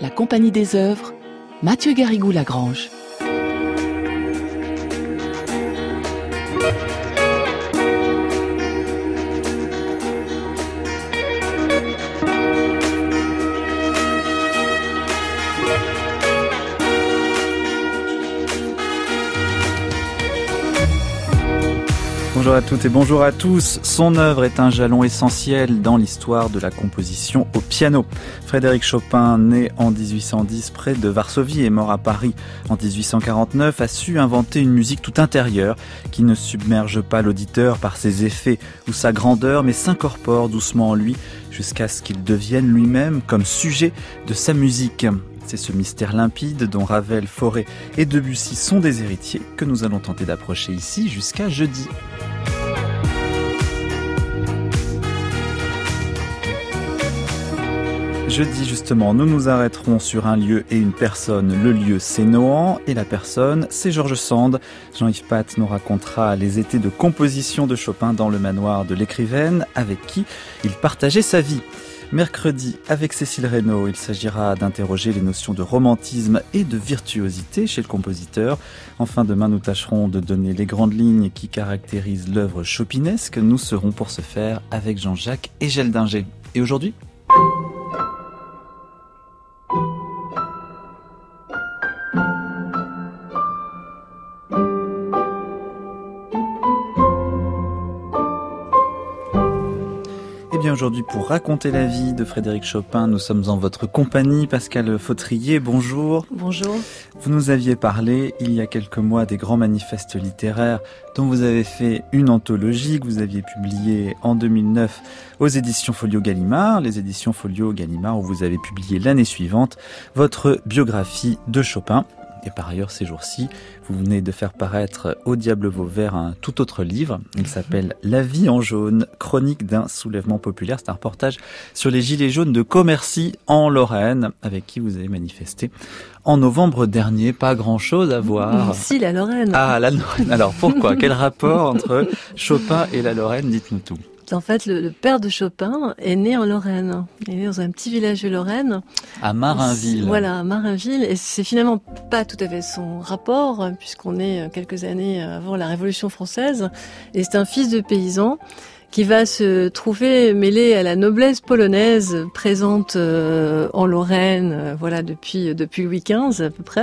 la Compagnie des œuvres, Mathieu Garrigou-Lagrange. Bonjour à toutes et bonjour à tous. Son œuvre est un jalon essentiel dans l'histoire de la composition au piano. Frédéric Chopin, né en 1810 près de Varsovie et mort à Paris en 1849, a su inventer une musique tout intérieure qui ne submerge pas l'auditeur par ses effets ou sa grandeur, mais s'incorpore doucement en lui jusqu'à ce qu'il devienne lui-même comme sujet de sa musique. C'est ce mystère limpide dont Ravel, Fauré et Debussy sont des héritiers que nous allons tenter d'approcher ici jusqu'à jeudi. Jeudi, justement, nous nous arrêterons sur un lieu et une personne. Le lieu, c'est Nohant, et la personne, c'est George Sand. Jean-Yves Pat nous racontera les étés de composition de Chopin dans le manoir de l'écrivaine, avec qui il partageait sa vie. Mercredi, avec Cécile Reynaud, il s'agira d'interroger les notions de romantisme et de virtuosité chez le compositeur. Enfin, demain, nous tâcherons de donner les grandes lignes qui caractérisent l'œuvre chopinesque. Nous serons pour ce faire avec Jean-Jacques Egeldinger. Et aujourd'hui ? Eh bien aujourd'hui, pour raconter la vie de Frédéric Chopin, nous sommes en votre compagnie. Pascal Fautrier, bonjour. Bonjour. Vous nous aviez parlé il y a quelques mois des grands manifestes littéraires dont vous avez fait une anthologie que vous aviez publiée en 2009 aux éditions Folio Gallimard, les éditions Folio Gallimard où vous avez publié l'année suivante votre biographie de Chopin. Et par ailleurs, ces jours-ci, vous venez de faire paraître Au diable Vauvert un tout autre livre. Il s'appelle La vie en jaune, chronique d'un soulèvement populaire. C'est un reportage sur les gilets jaunes de Commercy en Lorraine, avec qui vous avez manifesté en novembre dernier. Pas grand-chose à voir. Si, la Lorraine. Ah, la Lorraine. Alors pourquoi ? Quel rapport entre Chopin et la Lorraine ? Dites-nous tout. En fait, le père de Chopin est né en Lorraine. Il est né dans un petit village de Lorraine. À Marinville. Voilà, à Marinville. Et c'est finalement pas tout à fait son rapport, puisqu'on est quelques années avant la Révolution française. Et c'est un fils de paysan qui va se trouver mêlé à la noblesse polonaise présente en Lorraine, voilà, depuis Louis XV à peu près.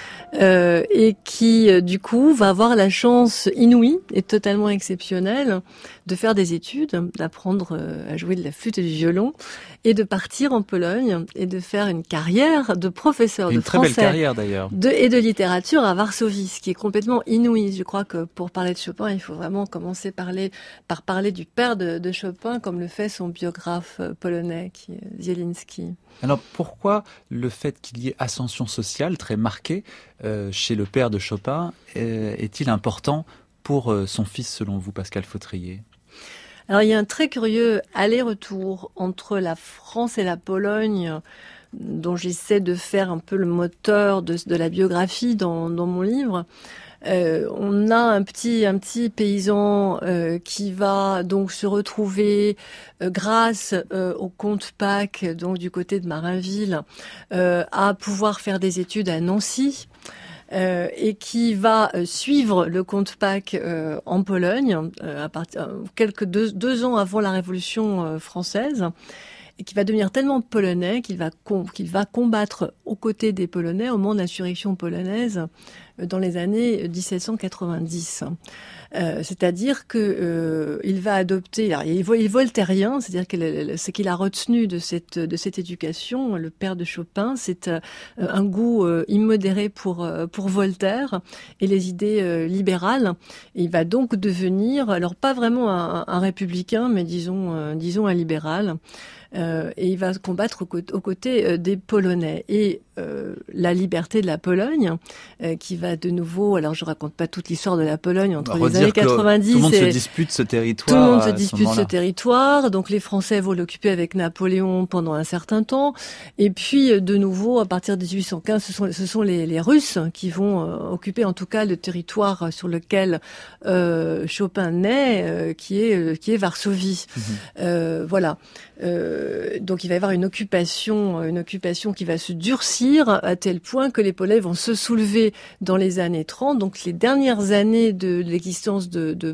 Et qui du coup va avoir la chance inouïe et totalement exceptionnelle de faire des études, d'apprendre à jouer de la flûte et du violon et de partir en Pologne et de faire une carrière de professeur de français. Une très belle carrière d'ailleurs. Et de littérature à Varsovie, ce qui est complètement inouï. Je crois que pour parler de Chopin, il faut vraiment commencer par parler du père de Chopin, comme le fait son biographe polonais, qui est Zielinski. Alors pourquoi le fait qu'il y ait ascension sociale très marquée chez le père de Chopin est-il important pour son fils selon vous, Pascal Fautrier ? Alors il y a un très curieux aller-retour entre la France et la Pologne dont j'essaie de faire un peu le moteur de la biographie dans mon livre. On a un petit paysan qui va donc se retrouver grâce au comte Pack, donc du côté de Marinville, à pouvoir faire des études à Nancy. Et qui va suivre le comte Pack en Pologne à partir deux ans avant la Révolution française, et qui va devenir tellement polonais qu'il va combattre aux côtés des Polonais au moment de l'insurrection polonaise dans les années 1790. C'est-à-dire que il va adopter, alors il est voltairien, c'est-à-dire que ce qu'il a retenu de cette éducation, le père de Chopin, c'est un goût immodéré pour Voltaire et les idées libérales. Et il va donc devenir, alors pas vraiment un républicain, mais disons un libéral. Et il va combattre aux côtés des Polonais. Et la liberté de la Pologne, qui va a de nouveau, alors je raconte pas toute l'histoire de la Pologne entre les années 90. Tout le monde se dispute ce territoire. Tout le monde se dispute ce territoire. Donc les Français vont l'occuper avec Napoléon pendant un certain temps. Et puis de nouveau, à partir de 1815, ce sont les Russes qui vont occuper en tout cas le territoire sur lequel Chopin naît, qui est Varsovie. Voilà. Donc il va y avoir une occupation qui va se durcir à tel point que les Polonais vont se soulever dans les années 30. Donc les dernières années de l'existence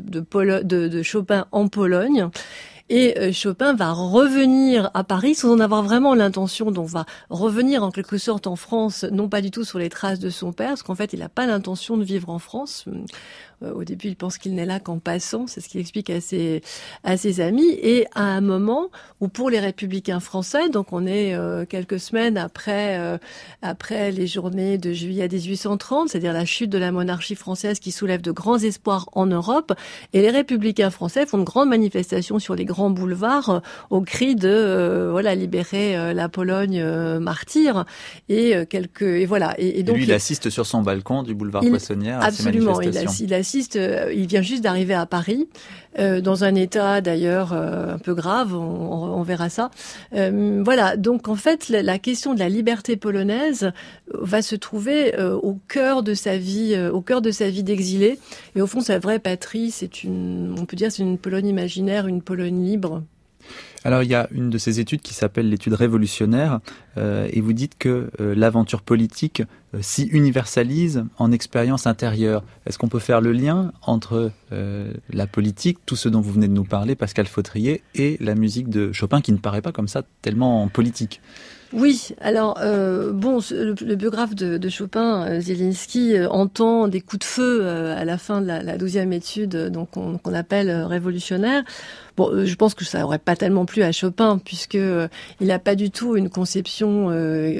de Chopin en Pologne. Et Chopin va revenir à Paris sans en avoir vraiment l'intention, donc va revenir en quelque sorte en France, non pas du tout sur les traces de son père, parce qu'en fait il n'a pas l'intention de vivre en France. Au début, il pense qu'il n'est là qu'en passant, c'est ce qu'il explique à ses amis. Et à un moment où pour les républicains français, donc on est quelques semaines après les journées de juillet 1830, c'est-à-dire la chute de la monarchie française qui soulève de grands espoirs en Europe, et les républicains français font de grandes manifestations sur les grands boulevards au cri de libérer la Pologne martyre et voilà. Et donc lui, il assiste sur son balcon du boulevard Poissonnière à ces manifestations. Il vient juste d'arriver à Paris, dans un état d'ailleurs un peu grave, on verra ça. Voilà, donc en fait la question de la liberté polonaise va se trouver au cœur de sa vie d'exilé. Et au fond, sa vraie patrie, on peut dire, c'est une Pologne imaginaire, une Pologne libre. Alors il y a une de ces études qui s'appelle l'étude révolutionnaire et vous dites que l'aventure politique s'y universalise en expérience intérieure. Est-ce qu'on peut faire le lien entre la politique, tout ce dont vous venez de nous parler, Pascal Fautrier, et la musique de Chopin qui ne paraît pas comme ça tellement politique ? Oui, alors le biographe de Chopin, Zielinski, entend des coups de feu à la fin de la 12e étude, donc qu'on appelle révolutionnaire. Bon, je pense que ça aurait pas tellement plu à Chopin, puisque il n'a pas du tout une conception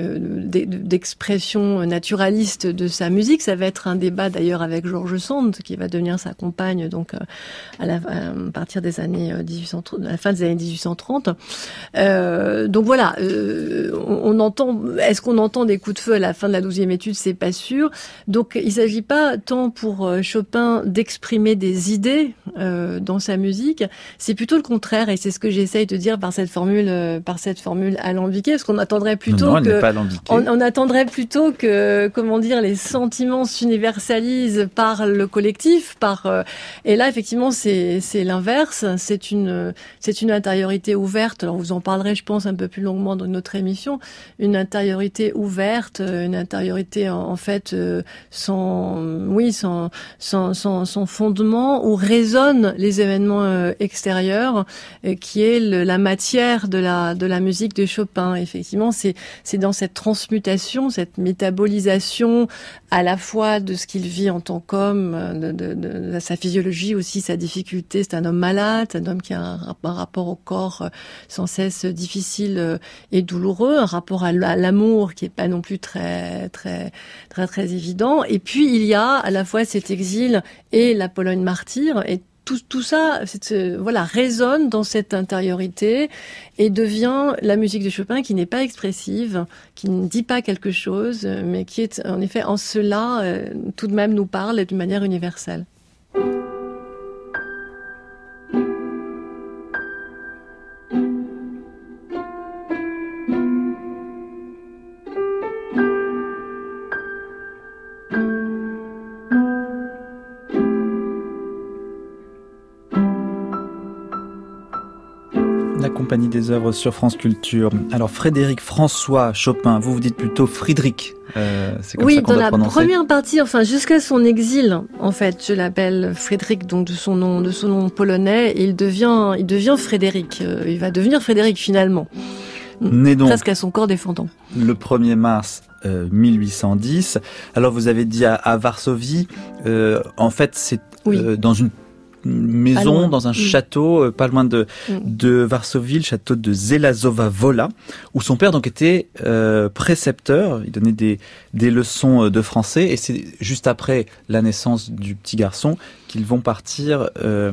d'expression naturaliste de sa musique. Ça va être un débat d'ailleurs avec George Sand, qui va devenir sa compagne donc à partir des années 1830, à la fin des années 1830. Donc voilà. Est-ce qu'on entend des coups de feu à la fin de la 12e étude? C'est pas sûr. Donc, il s'agit pas tant pour Chopin d'exprimer des idées dans sa musique. C'est plutôt le contraire, et c'est ce que j'essaye de dire par cette formule alambiquée, parce qu'on attendrait plutôt on attendrait plutôt que, comment dire, les sentiments s'universalisent par le collectif, et là, effectivement, c'est l'inverse. C'est une intériorité ouverte. Alors, vous en parlerez, je pense, un peu plus longuement dans notre émission. Une intériorité ouverte, une intériorité en fait sans fondement, où résonnent les événements extérieurs, qui est la matière de la musique de Chopin. Effectivement, c'est dans cette transmutation, cette métabolisation à la fois de ce qu'il vit en tant qu'homme, de sa physiologie aussi, sa difficulté. C'est un homme malade, un homme qui a un rapport au corps sans cesse difficile et douloureux, un rapport à l'amour qui est pas non plus très évident. Et puis il y a à la fois cet exil et la Pologne martyre, et tout ça, résonne dans cette intériorité et devient la musique de Chopin, qui n'est pas expressive, qui ne dit pas quelque chose, mais qui est en effet en cela tout de même nous parle d'une manière universelle. Compagnie des œuvres sur France Culture. Alors Frédéric François Chopin, vous dites plutôt Friedrich. C'est comme ça qu'on doit prononcer. Oui, dans la première partie, enfin jusqu'à son exil, en fait, je l'appelle Frédéric, donc de son nom polonais, et il devient Frédéric. Il va devenir Frédéric finalement. Né donc presque à son corps défendant. Le 1er mars 1810. Alors vous avez dit à Varsovie, en fait c'est dans une maison, dans un château, pas loin de Varsovie, le château de Żelazowa Wola, où son père donc était précepteur. Il donnait des leçons de français, et c'est juste après la naissance du petit garçon qu'ils vont partir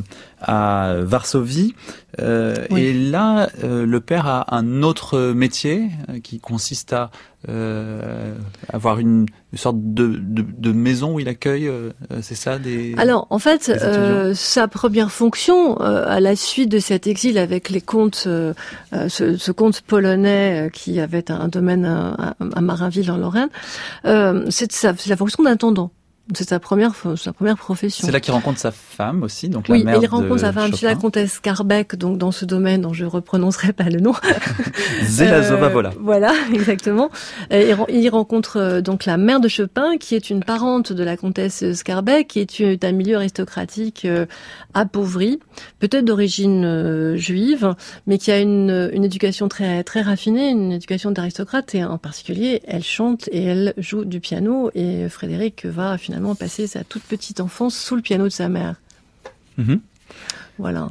à Varsovie. Oui. Et là, le père a un autre métier qui consiste à avoir une sorte de maison où il accueille, c'est ça, des... Alors, en fait, étudiants. sa première fonction, à la suite de cet exil avec les comtes, ce comte polonais qui avait un domaine à Marinville en Lorraine, c'est la fonction d'intendant. C'est sa première profession. C'est là qu'il rencontre sa femme aussi, donc oui, la mère de il rencontre sa femme, Chopin. la comtesse Carbeck, donc dans ce domaine dont je ne reprononcerai pas le nom. Zelazova, voilà. Voilà, exactement. Il rencontre donc la mère de Chopin, qui est une parente de la comtesse Skarbek, qui est un milieu aristocratique appauvri, peut-être d'origine juive, mais qui a une éducation très très raffinée, une éducation d'aristocrate, et en particulier, elle chante et elle joue du piano, et Frédéric va finalement passer sa toute petite enfance sous le piano de sa mère. Mm-hmm. Voilà.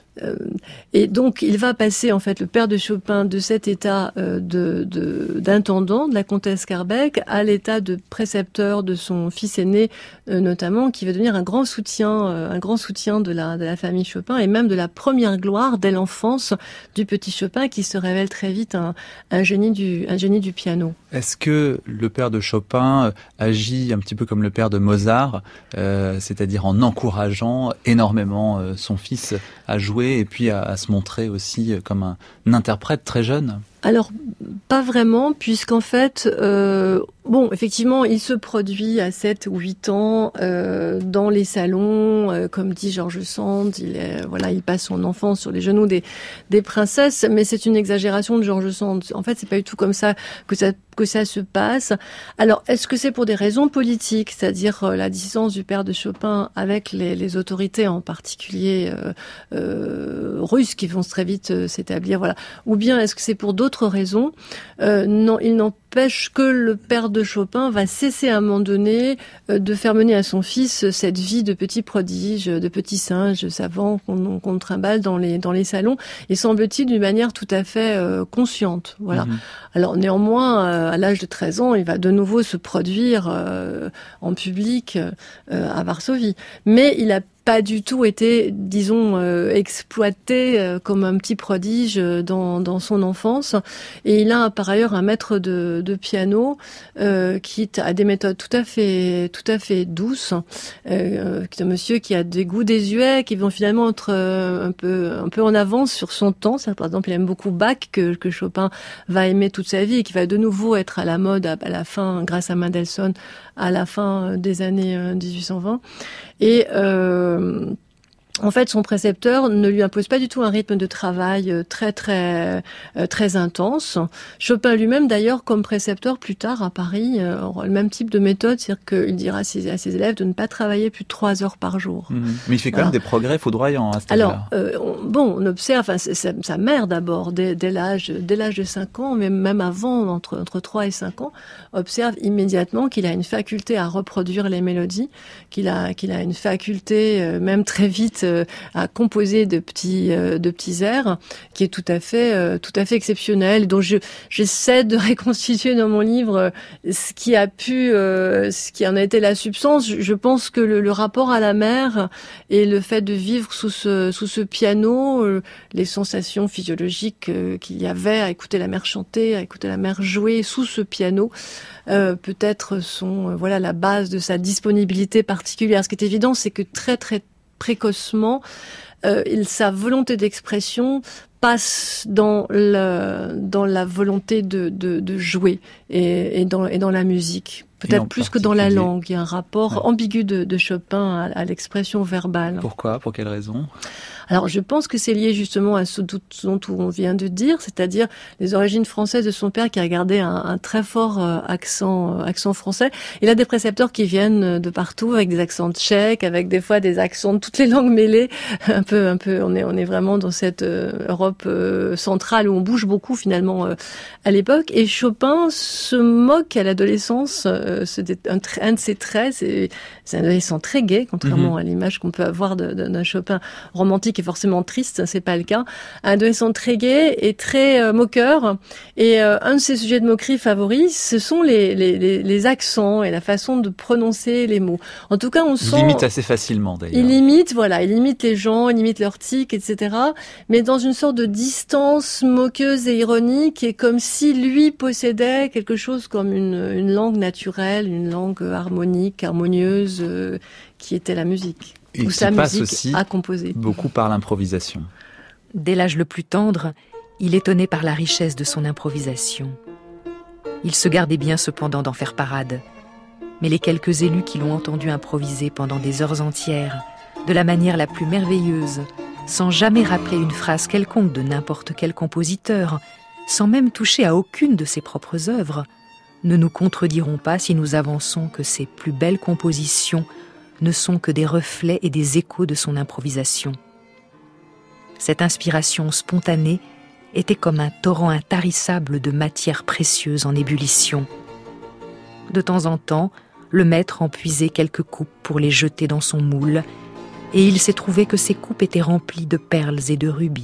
Et donc, il va passer, en fait, le père de Chopin, de cet état d'intendant de la comtesse Carbeck à l'état de précepteur de son fils aîné, notamment, qui va devenir un grand soutien de la famille Chopin, et même de la première gloire dès l'enfance du petit Chopin, qui se révèle très vite un génie du piano. Est-ce que le père de Chopin agit un petit peu comme le père de Mozart, c'est-à-dire en encourageant énormément son fils à jouer et puis à se montrer aussi comme un interprète très jeune? Alors, pas vraiment, puisqu'en fait, effectivement, il se produit à 7 ou 8 ans dans les salons, comme dit George Sand, il passe son enfance sur les genoux des princesses, mais c'est une exagération de George Sand. En fait, c'est pas du tout comme ça que ça se passe. Alors, est-ce que c'est pour des raisons politiques, c'est-à-dire la distance du père de Chopin avec les autorités, en particulier russes, qui vont très vite s'établir, voilà. Ou bien est-ce que c'est pour d'autres raisons? Non, il n'empêche que le père de Chopin va cesser à un moment donné de faire mener à son fils cette vie de petit prodige, de petit singe savant qu'on trimballe dans les salons, et semble-t-il d'une manière tout à fait consciente. Voilà. Mm-hmm. Alors néanmoins, à l'âge de 13 ans, il va de nouveau se produire en public à Varsovie. Mais il a pas du tout été, disons, exploité comme un petit prodige dans son enfance. Et il a par ailleurs un maître de piano qui a des méthodes tout à fait douces, qui est un monsieur qui a des goûts désuets, qui vont finalement être un peu en avance sur son temps. Par exemple, il aime beaucoup Bach, que Chopin va aimer toute sa vie, et qui va de nouveau être à la mode à la fin, grâce à Mendelssohn, à la fin des années 1820. Et en fait, son précepteur ne lui impose pas du tout un rythme de travail très intense. Chopin lui-même, d'ailleurs, comme précepteur plus tard à Paris, aura le même type de méthode, c'est-à-dire qu'il dira à ses élèves de ne pas travailler plus de 3 heures par jour. Mmh. Mais il fait quand même des progrès foudroyants à cet âge-là. Alors, on observe sa mère d'abord, dès l'âge de 5 ans, mais même avant, entre 3 et 5 ans, observe immédiatement qu'il a une faculté à reproduire les mélodies, qu'il a une faculté, même très vite, à composer de petits airs, qui est tout à fait exceptionnel, dont j'essaie de reconstituer dans mon livre ce qui en a été la substance. Je pense que le rapport à la mer et le fait de vivre sous ce piano, les sensations physiologiques qu'il y avait à écouter la mer chanter, à écouter la mer jouer sous ce piano, peut-être sont la base de sa disponibilité particulière. Ce qui est évident, c'est que très très précocement, sa volonté d'expression passe dans la volonté de jouer et dans la musique. Peut-être plus que dans la langue. Il y a un rapport ambigu de Chopin à l'expression verbale. Pourquoi? Pour quelle raison? Alors, je pense que c'est lié justement à ce dont on vient de dire, c'est-à-dire les origines françaises de son père qui a gardé un très fort accent français. Il a des précepteurs qui viennent de partout avec des accents tchèques, avec des fois des accents de toutes les langues mêlées. Un peu. On est vraiment dans cette Europe centrale où on bouge beaucoup finalement à l'époque. Et Chopin se moque à l'adolescence. Un de ses traits, c'est un adolescent très gai, contrairement à l'image qu'on peut avoir d'un Chopin romantique est forcément triste, c'est pas le cas. Un adolescent très gai et très moqueur. Et un de ses sujets de moquerie favoris, ce sont les accents et la façon de prononcer les mots. En tout cas, on sent... Il imite assez facilement, d'ailleurs. Il imite les gens, il imite leurs tics, etc. Mais dans une sorte de distance moqueuse et ironique, et comme si lui possédait quelque chose comme une langue naturelle, une langue harmonieuse, qui était la musique. Et ou sa musique à composer. Beaucoup par l'improvisation. Dès l'âge le plus tendre, il étonnait par la richesse de son improvisation. Il se gardait bien cependant d'en faire parade. Mais les quelques élus qui l'ont entendu improviser pendant des heures entières, de la manière la plus merveilleuse, sans jamais rappeler une phrase quelconque de n'importe quel compositeur, sans même toucher à aucune de ses propres œuvres, ne nous contrediront pas si nous avançons que ses plus belles compositions ne sont que des reflets et des échos de son improvisation. Cette inspiration spontanée était comme un torrent intarissable de matière précieuse en ébullition. De temps en temps, le maître en puisait quelques coupes pour les jeter dans son moule, et il s'est trouvé que ces coupes étaient remplies de perles et de rubis.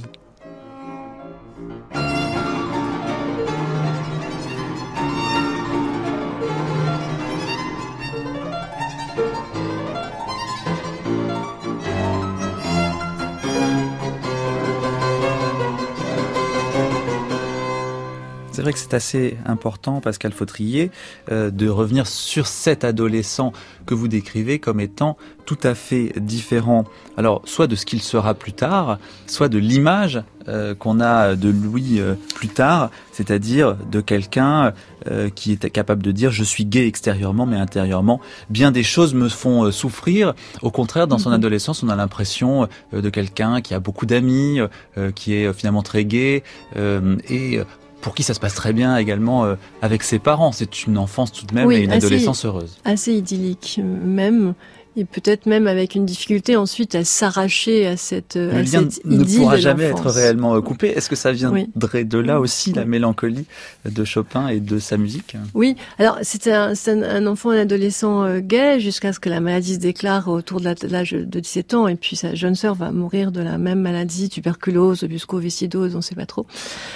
C'est vrai que c'est assez important, Pascal Fautrier, de revenir sur cet adolescent que vous décrivez comme étant tout à fait différent. Alors, soit de ce qu'il sera plus tard, soit de l'image qu'on a de lui plus tard, c'est-à-dire de quelqu'un qui est capable de dire « je suis gai extérieurement, mais intérieurement, bien des choses me font souffrir ». Au contraire, dans son adolescence, on a l'impression de quelqu'un qui a beaucoup d'amis, qui est finalement très gai et pour qui ça se passe très bien également avec ses parents. C'est une enfance tout de même et une adolescence heureuse. Assez idyllique même, et peut-être même avec une difficulté ensuite à s'arracher à cette idylle. Le lien ne pourra jamais être réellement coupé. Est-ce que ça viendrait de là aussi, la mélancolie de Chopin et de sa musique ? Oui, alors c'est un enfant, un adolescent gai jusqu'à ce que la maladie se déclare autour de l'âge de 17 ans, et puis sa jeune sœur va mourir de la même maladie, tuberculose, buscoviscidose, on ne sait pas trop.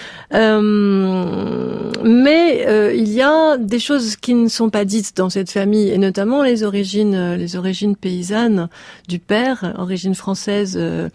Mais il y a des choses qui ne sont pas dites dans cette famille, et notamment les origines paysannes du père, origine française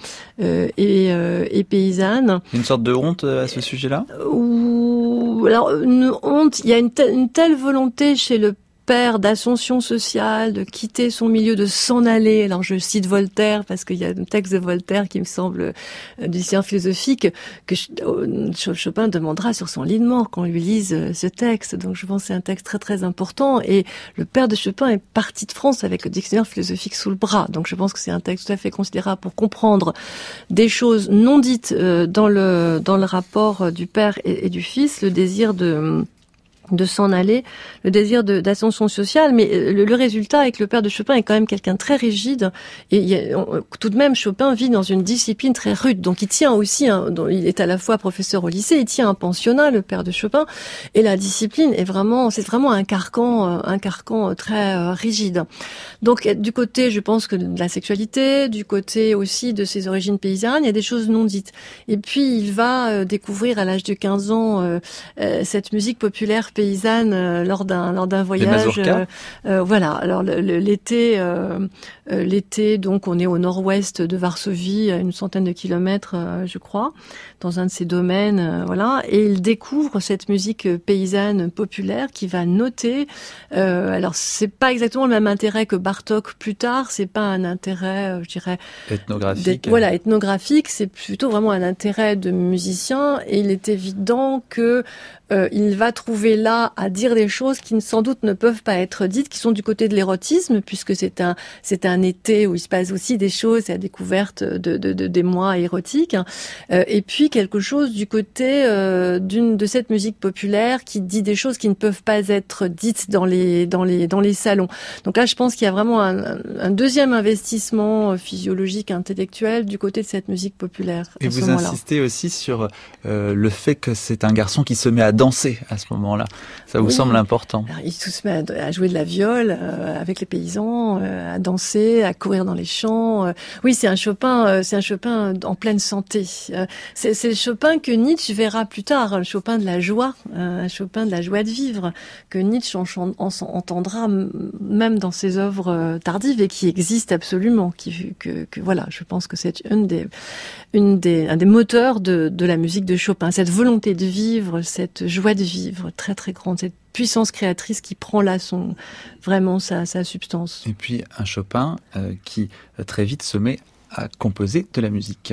et paysanne. Une sorte de honte à ce sujet-là ? Alors une honte, il y a une telle volonté chez le père d'ascension sociale, de quitter son milieu, de s'en aller. Alors je cite Voltaire parce qu'il y a un texte de Voltaire qui me semble du science philosophique que Chopin demandera sur son lit de mort qu'on lui lise ce texte. Donc je pense que c'est un texte très très important, et le père de Chopin est parti de France avec le dictionnaire philosophique sous le bras. Donc je pense que c'est un texte tout à fait considérable pour comprendre des choses non dites dans le rapport du père et du fils, le désir de s'en aller, le désir d'ascension sociale, mais le résultat avec le père de Chopin est quand même quelqu'un de très rigide, et tout de même Chopin vit dans une discipline très rude, donc il tient aussi, il est à la fois professeur au lycée, il tient un pensionnat, le père de Chopin, et la discipline c'est vraiment un carcan très rigide. Donc du côté, je pense que de la sexualité, du côté aussi de ses origines paysannes, il y a des choses non dites. Et puis il va découvrir à l'âge de 15 ans cette musique populaire paysanne lors d'un voyage. Voilà. Alors l'été, donc on est au nord-ouest de Varsovie, à une centaine de kilomètres, je crois, dans un de ces domaines, voilà. Et il découvre cette musique paysanne populaire qui va noter. Alors c'est pas exactement le même intérêt que Bartók plus tard. C'est pas un intérêt, je dirais, ethnographique. Voilà, ethnographique. C'est plutôt vraiment un intérêt de musicien. Et il est évident que il va trouver là à dire des choses qui sans doute ne peuvent pas être dites, qui sont du côté de l'érotisme, puisque c'est un été où il se passe aussi des choses, c'est la découverte des mois érotiques, et puis quelque chose du côté de cette musique populaire qui dit des choses qui ne peuvent pas être dites dans les salons. Donc là, je pense qu'il y a vraiment un deuxième investissement physiologique, intellectuel du côté de cette musique populaire. Et vous insistez aussi sur le fait que c'est un garçon qui se met à danser à ce moment-là. Ça vous semble important? Alors, il se met à jouer de la viole avec les paysans, à danser, à courir dans les champs. Oui, c'est un Chopin en pleine santé. C'est le Chopin que Nietzsche verra plus tard, le Chopin de la joie, un Chopin de la joie de vivre, que Nietzsche entendra même dans ses œuvres tardives et qui existent absolument. Voilà, je pense que c'est un des moteurs de la musique de Chopin, cette volonté de vivre, cette joie de vivre très très grande, cette puissance créatrice qui prend là vraiment sa substance. Et puis un Chopin qui très vite se met à composer de la musique.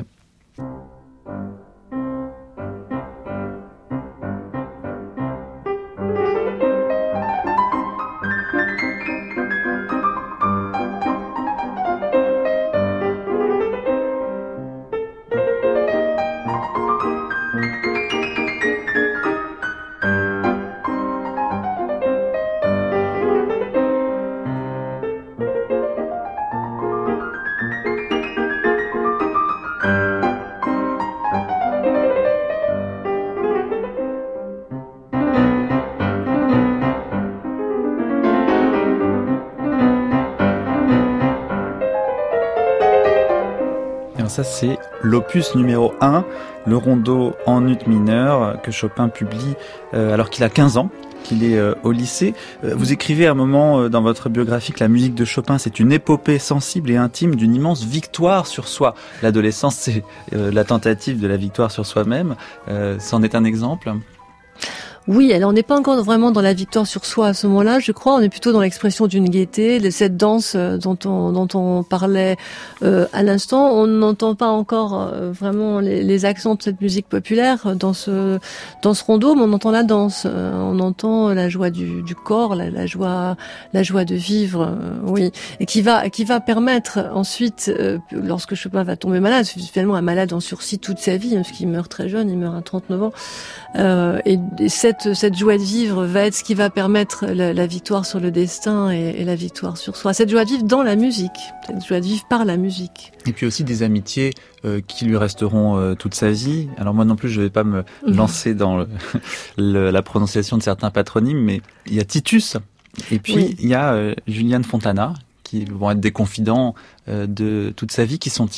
Ça, c'est l'opus numéro 1, le rondo en ut mineur, que Chopin publie alors qu'il a 15 ans, qu'il est au lycée. Vous écrivez à un moment dans votre biographie que la musique de Chopin, c'est une épopée sensible et intime d'une immense victoire sur soi. L'adolescence, c'est la tentative de la victoire sur soi-même. C'en est un exemple? Oui, alors on n'est pas encore vraiment dans la victoire sur soi à ce moment-là, je crois. On est plutôt dans l'expression d'une gaieté, de cette danse dont on parlait à l'instant. On n'entend pas encore vraiment les accents de cette musique populaire dans ce rondo, mais on entend la danse, on entend la joie du corps, la joie de vivre, oui, et qui va permettre ensuite, lorsque Chopin va tomber malade, c'est finalement un malade en sursis toute sa vie, parce qu'il meurt très jeune, il meurt à 39 ans, et cette joie de vivre va être ce qui va permettre la victoire sur le destin et la victoire sur soi. Cette joie de vivre dans la musique, cette joie de vivre par la musique. Et puis aussi des amitiés qui lui resteront toute sa vie. Alors moi non plus, je ne vais pas me lancer dans la prononciation de certains patronymes, mais il y a Titus et puis il y a Julian Fontana qui vont être des confidents de toute sa vie. Qui sont-ils ?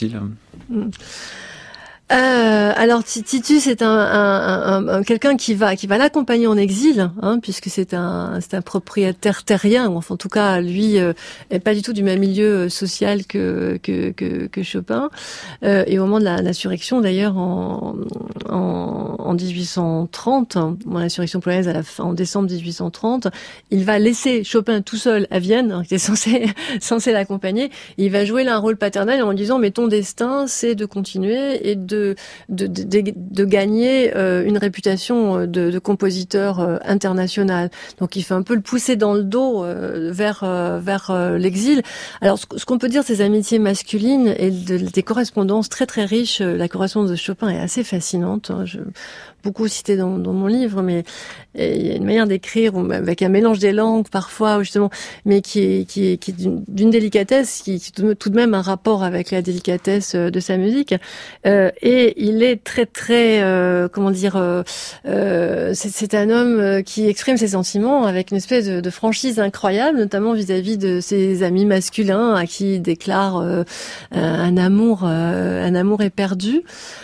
Alors Titus est un quelqu'un qui va l'accompagner en exil, puisque c'est un propriétaire terrien, ou enfin en tout cas lui est pas du tout du même milieu social que Chopin. Et au moment de l'insurrection d'ailleurs en 1830, l'insurrection polonaise en décembre 1830, il va laisser Chopin tout seul à Vienne, qui était censé l'accompagner. Il va jouer là un rôle paternel en disant mais ton destin c'est de continuer et de gagner une réputation de compositeur international. Donc il fait un peu le pousser dans le dos vers l'exil. Alors ce qu'on peut dire, ces amitiés masculines et des correspondances très très riches. La correspondance de Chopin est assez fascinante. Beaucoup cité dans mon livre, mais il y a une manière d'écrire avec un mélange des langues parfois justement, mais qui est d'une délicatesse, qui tout de même un rapport avec la délicatesse de sa musique. Et il est très très c'est un homme qui exprime ses sentiments avec une espèce de franchise incroyable, notamment vis-à-vis de ses amis masculins à qui il déclare un amour éperdu.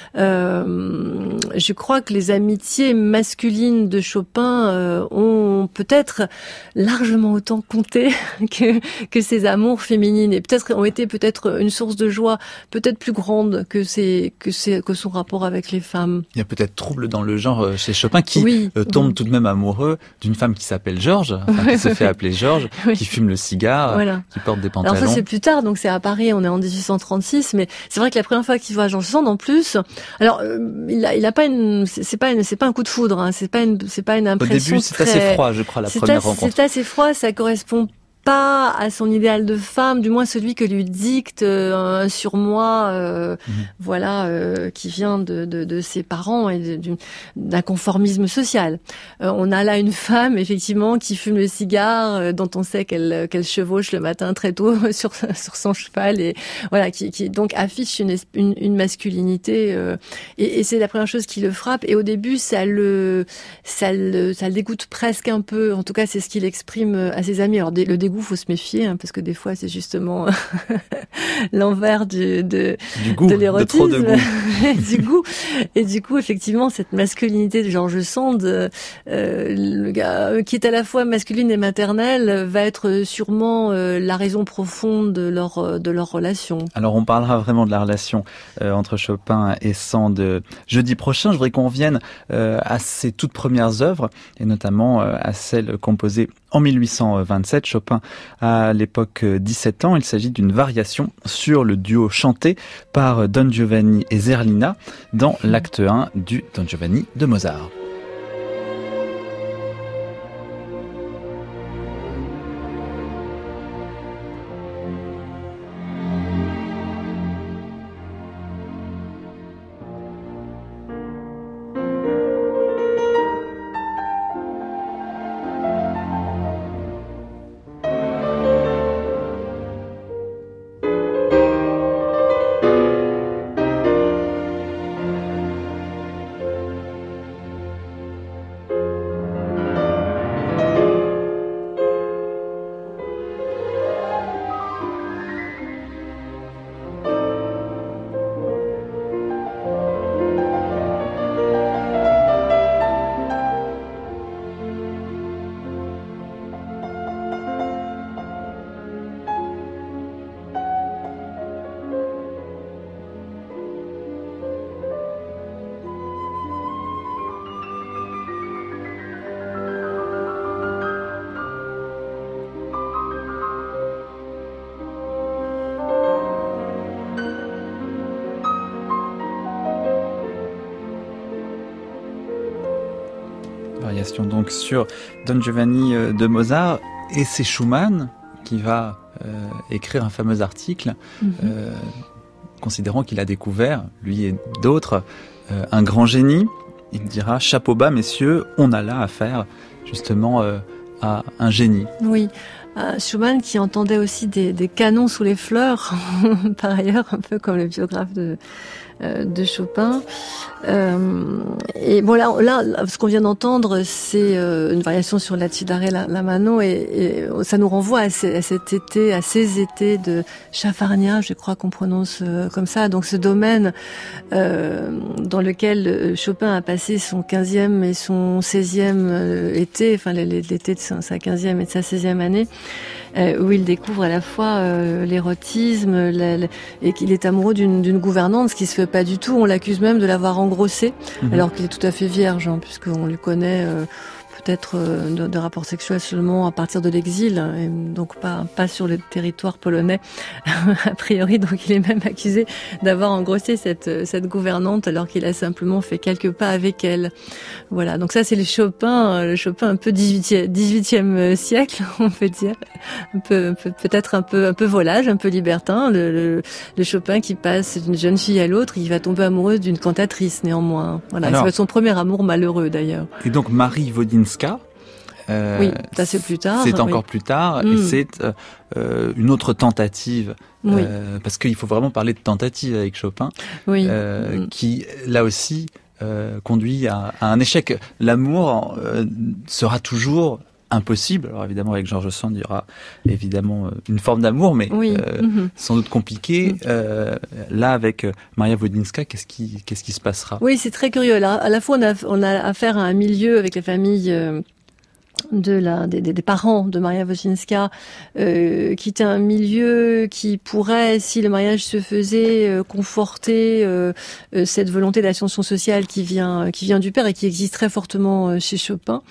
Je crois que les amitiés masculines de Chopin ont peut-être largement autant compté que ses amours féminines, et ont été une source de joie peut-être plus grande que son rapport avec les femmes. Il y a peut-être trouble dans le genre chez Chopin qui tombe tout de même amoureux d'une femme qui s'appelle Georges, qui se fait appeler Georges, qui fume le cigare, qui porte des pantalons. Alors ça c'est plus tard, donc c'est à Paris, on est en 1836, mais c'est vrai que la première fois qu'il voit Georges Sand en plus, alors il a pas c'est pas un coup de foudre, c'est pas une impression. Au début c'est assez froid, je crois, la première rencontre. C'est assez froid, ça correspond pas à son idéal de femme, du moins celui que lui dicte un surmoi, qui vient de ses parents et d'un conformisme social. On a là une femme, effectivement, qui fume le cigare, dont on sait qu'elle chevauche le matin très tôt sur son cheval, et voilà, qui donc affiche une masculinité, et c'est la première chose qui le frappe. Et au début, ça le dégoûte presque un peu. En tout cas, c'est ce qu'il exprime à ses amis. Alors, le dégoût, faut se méfier, hein, parce que des fois, c'est justement l'envers de l'érotisme, de trop de goût. du goût. Et du coup, effectivement, cette masculinité de George Sand, le gars qui est à la fois masculine et maternelle, va être sûrement la raison profonde de leur relation. Alors, on parlera vraiment de la relation entre Chopin et Sand jeudi prochain. Je voudrais qu'on revienne à ses toutes premières œuvres, et notamment à celle composée en 1827. Chopin a à l'époque 17 ans. Il s'agit d'une variation sur le duo chanté par Don Giovanni et Zerlina dans l'acte 1 du Don Giovanni de Mozart. Variation donc sur Don Giovanni de Mozart, et c'est Schumann qui va écrire un fameux article considérant qu'il a découvert, lui et d'autres, un grand génie. Il dira: chapeau bas messieurs, on a là affaire justement à un génie. Oui. Schumann qui entendait aussi des canons sous les fleurs, par ailleurs, un peu comme le biographe de Chopin. Et bon, là, ce qu'on vient d'entendre, c'est une variation sur la Cidare la Mano, et ça nous renvoie à ces étés de Chafarnia, je crois qu'on prononce comme ça. Donc ce domaine dans lequel Chopin a passé son 15e et son 16e été, enfin l'été de sa 15e et de sa 16e année, où il découvre à la fois l'érotisme et qu'il est amoureux d'une gouvernante, ce qui se fait pas du tout. On l'accuse même de l'avoir engrossé, alors qu'il est tout à fait vierge, hein, puisqu'on lui connaît peut-être de rapports sexuels seulement à partir de l'exil, et donc pas sur le territoire polonais a priori. Donc il est même accusé d'avoir engrossé cette gouvernante, alors qu'il a simplement fait quelques pas avec elle. Voilà, donc ça c'est le Chopin un peu 18e siècle, on peut dire, peut-être un peu volage, un peu libertin, le Chopin qui passe d'une jeune fille à l'autre. Il va tomber amoureux d'une cantatrice néanmoins. Voilà, alors, ça va être son premier amour malheureux d'ailleurs. Et donc Marie Wodinska, oui, ça c'est plus tard. C'est encore plus tard, et c'est une autre tentative, parce qu'il faut vraiment parler de tentative avec Chopin, qui là aussi conduit à un échec. L'amour sera toujours impossible. Alors évidemment, avec George Sand, il y aura évidemment une forme d'amour, mais sans doute compliqué. Là, avec Maria Wodinska, qu'est-ce qui se passera? Oui, c'est très curieux. Alors, à la fois, on a affaire à un milieu avec la famille des parents de Maria Wodinska, qui était un milieu qui pourrait, si le mariage se faisait, conforter cette volonté d'ascension sociale qui vient du père et qui existe très fortement chez Chopin.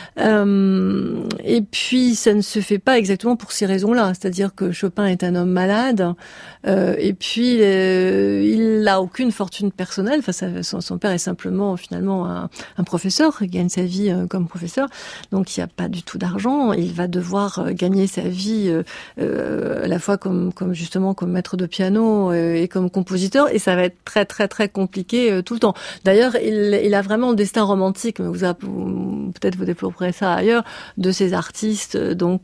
Et puis ça ne se fait pas exactement pour ces raisons-là, c'est-à-dire que Chopin est un homme malade, et puis il n'a aucune fortune personnelle. Enfin, son père est simplement finalement un professeur, il gagne sa vie comme professeur, donc il n'y a pas du tout d'argent, il va devoir gagner sa vie à la fois comme maître de piano et comme compositeur, et ça va être très très très compliqué tout le temps. D'ailleurs, il a vraiment le destin romantique, mais peut-être vous développerez ça ailleurs, de ces artistes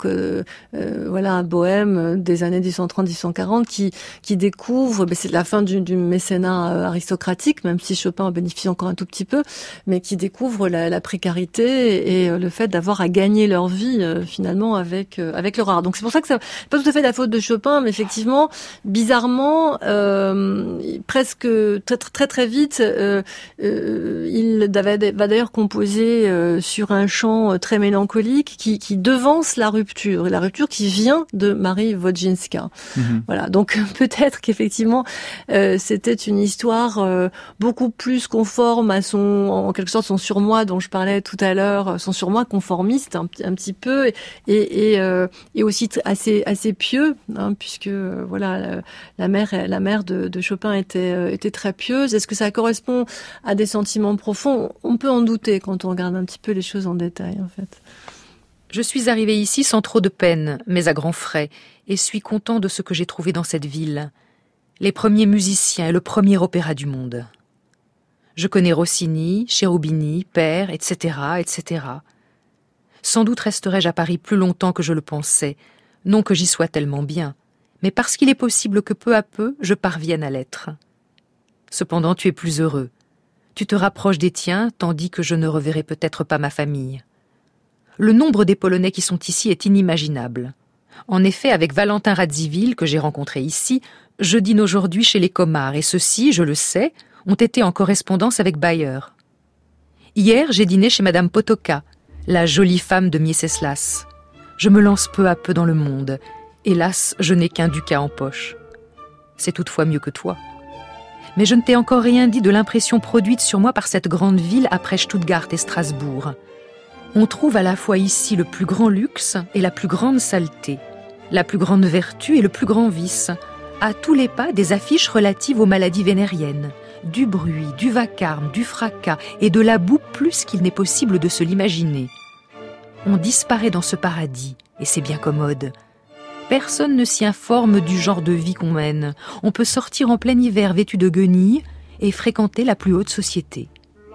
bohème des années 1830-1840 qui découvrent, c'est la fin du mécénat aristocratique, même si Chopin en bénéficie encore un tout petit peu, mais qui découvrent la précarité et le fait d'avoir à gagner leur vie finalement avec leur art. Donc c'est pour ça que c'est pas tout à fait la faute de Chopin, mais effectivement, bizarrement, presque très très vite, il va d'ailleurs composer sur un chant très mélancolique qui devance la rupture qui vient de Marie Wodzinska. Voilà, donc peut-être qu'effectivement c'était une histoire beaucoup plus conforme à en quelque sorte son surmoi dont je parlais tout à l'heure, son surmoi conformiste un petit peu et aussi assez pieux, puisque la mère de Chopin était très pieuse. Est-ce que ça correspond à des sentiments profonds? On peut en douter quand on regarde un petit peu les choses en détail, en fait. Je suis arrivé ici sans trop de peine, mais à grands frais, et suis content de ce que j'ai trouvé dans cette ville. Les premiers musiciens et le premier opéra du monde. Je connais Rossini, Cherubini, Père, etc., etc. Sans doute resterai-je à Paris plus longtemps que je le pensais, non que j'y sois tellement bien, mais parce qu'il est possible que peu à peu je parvienne à l'être. Cependant, tu es plus heureux. Tu te rapproches des tiens, tandis que je ne reverrai peut-être pas ma famille. Le nombre des Polonais qui sont ici est inimaginable. En effet, avec Valentin Radziwill, que j'ai rencontré ici, je dîne aujourd'hui chez les Komar, et ceux-ci, je le sais, ont été en correspondance avec Bayer. Hier, j'ai dîné chez Madame Potoka, la jolie femme de Mieczyslas. Je me lance peu à peu dans le monde. Hélas, je n'ai qu'un ducat en poche. C'est toutefois mieux que toi. Mais je ne t'ai encore rien dit de l'impression produite sur moi par cette grande ville après Stuttgart et Strasbourg. On trouve à la fois ici le plus grand luxe et la plus grande saleté, la plus grande vertu et le plus grand vice. À tous les pas, des affiches relatives aux maladies vénériennes, du bruit, du vacarme, du fracas et de la boue plus qu'il n'est possible de se l'imaginer. On disparaît dans ce paradis, et c'est bien commode. Personne ne s'y informe du genre de vie qu'on mène. On peut sortir en plein hiver vêtu de guenilles et fréquenter la plus haute société.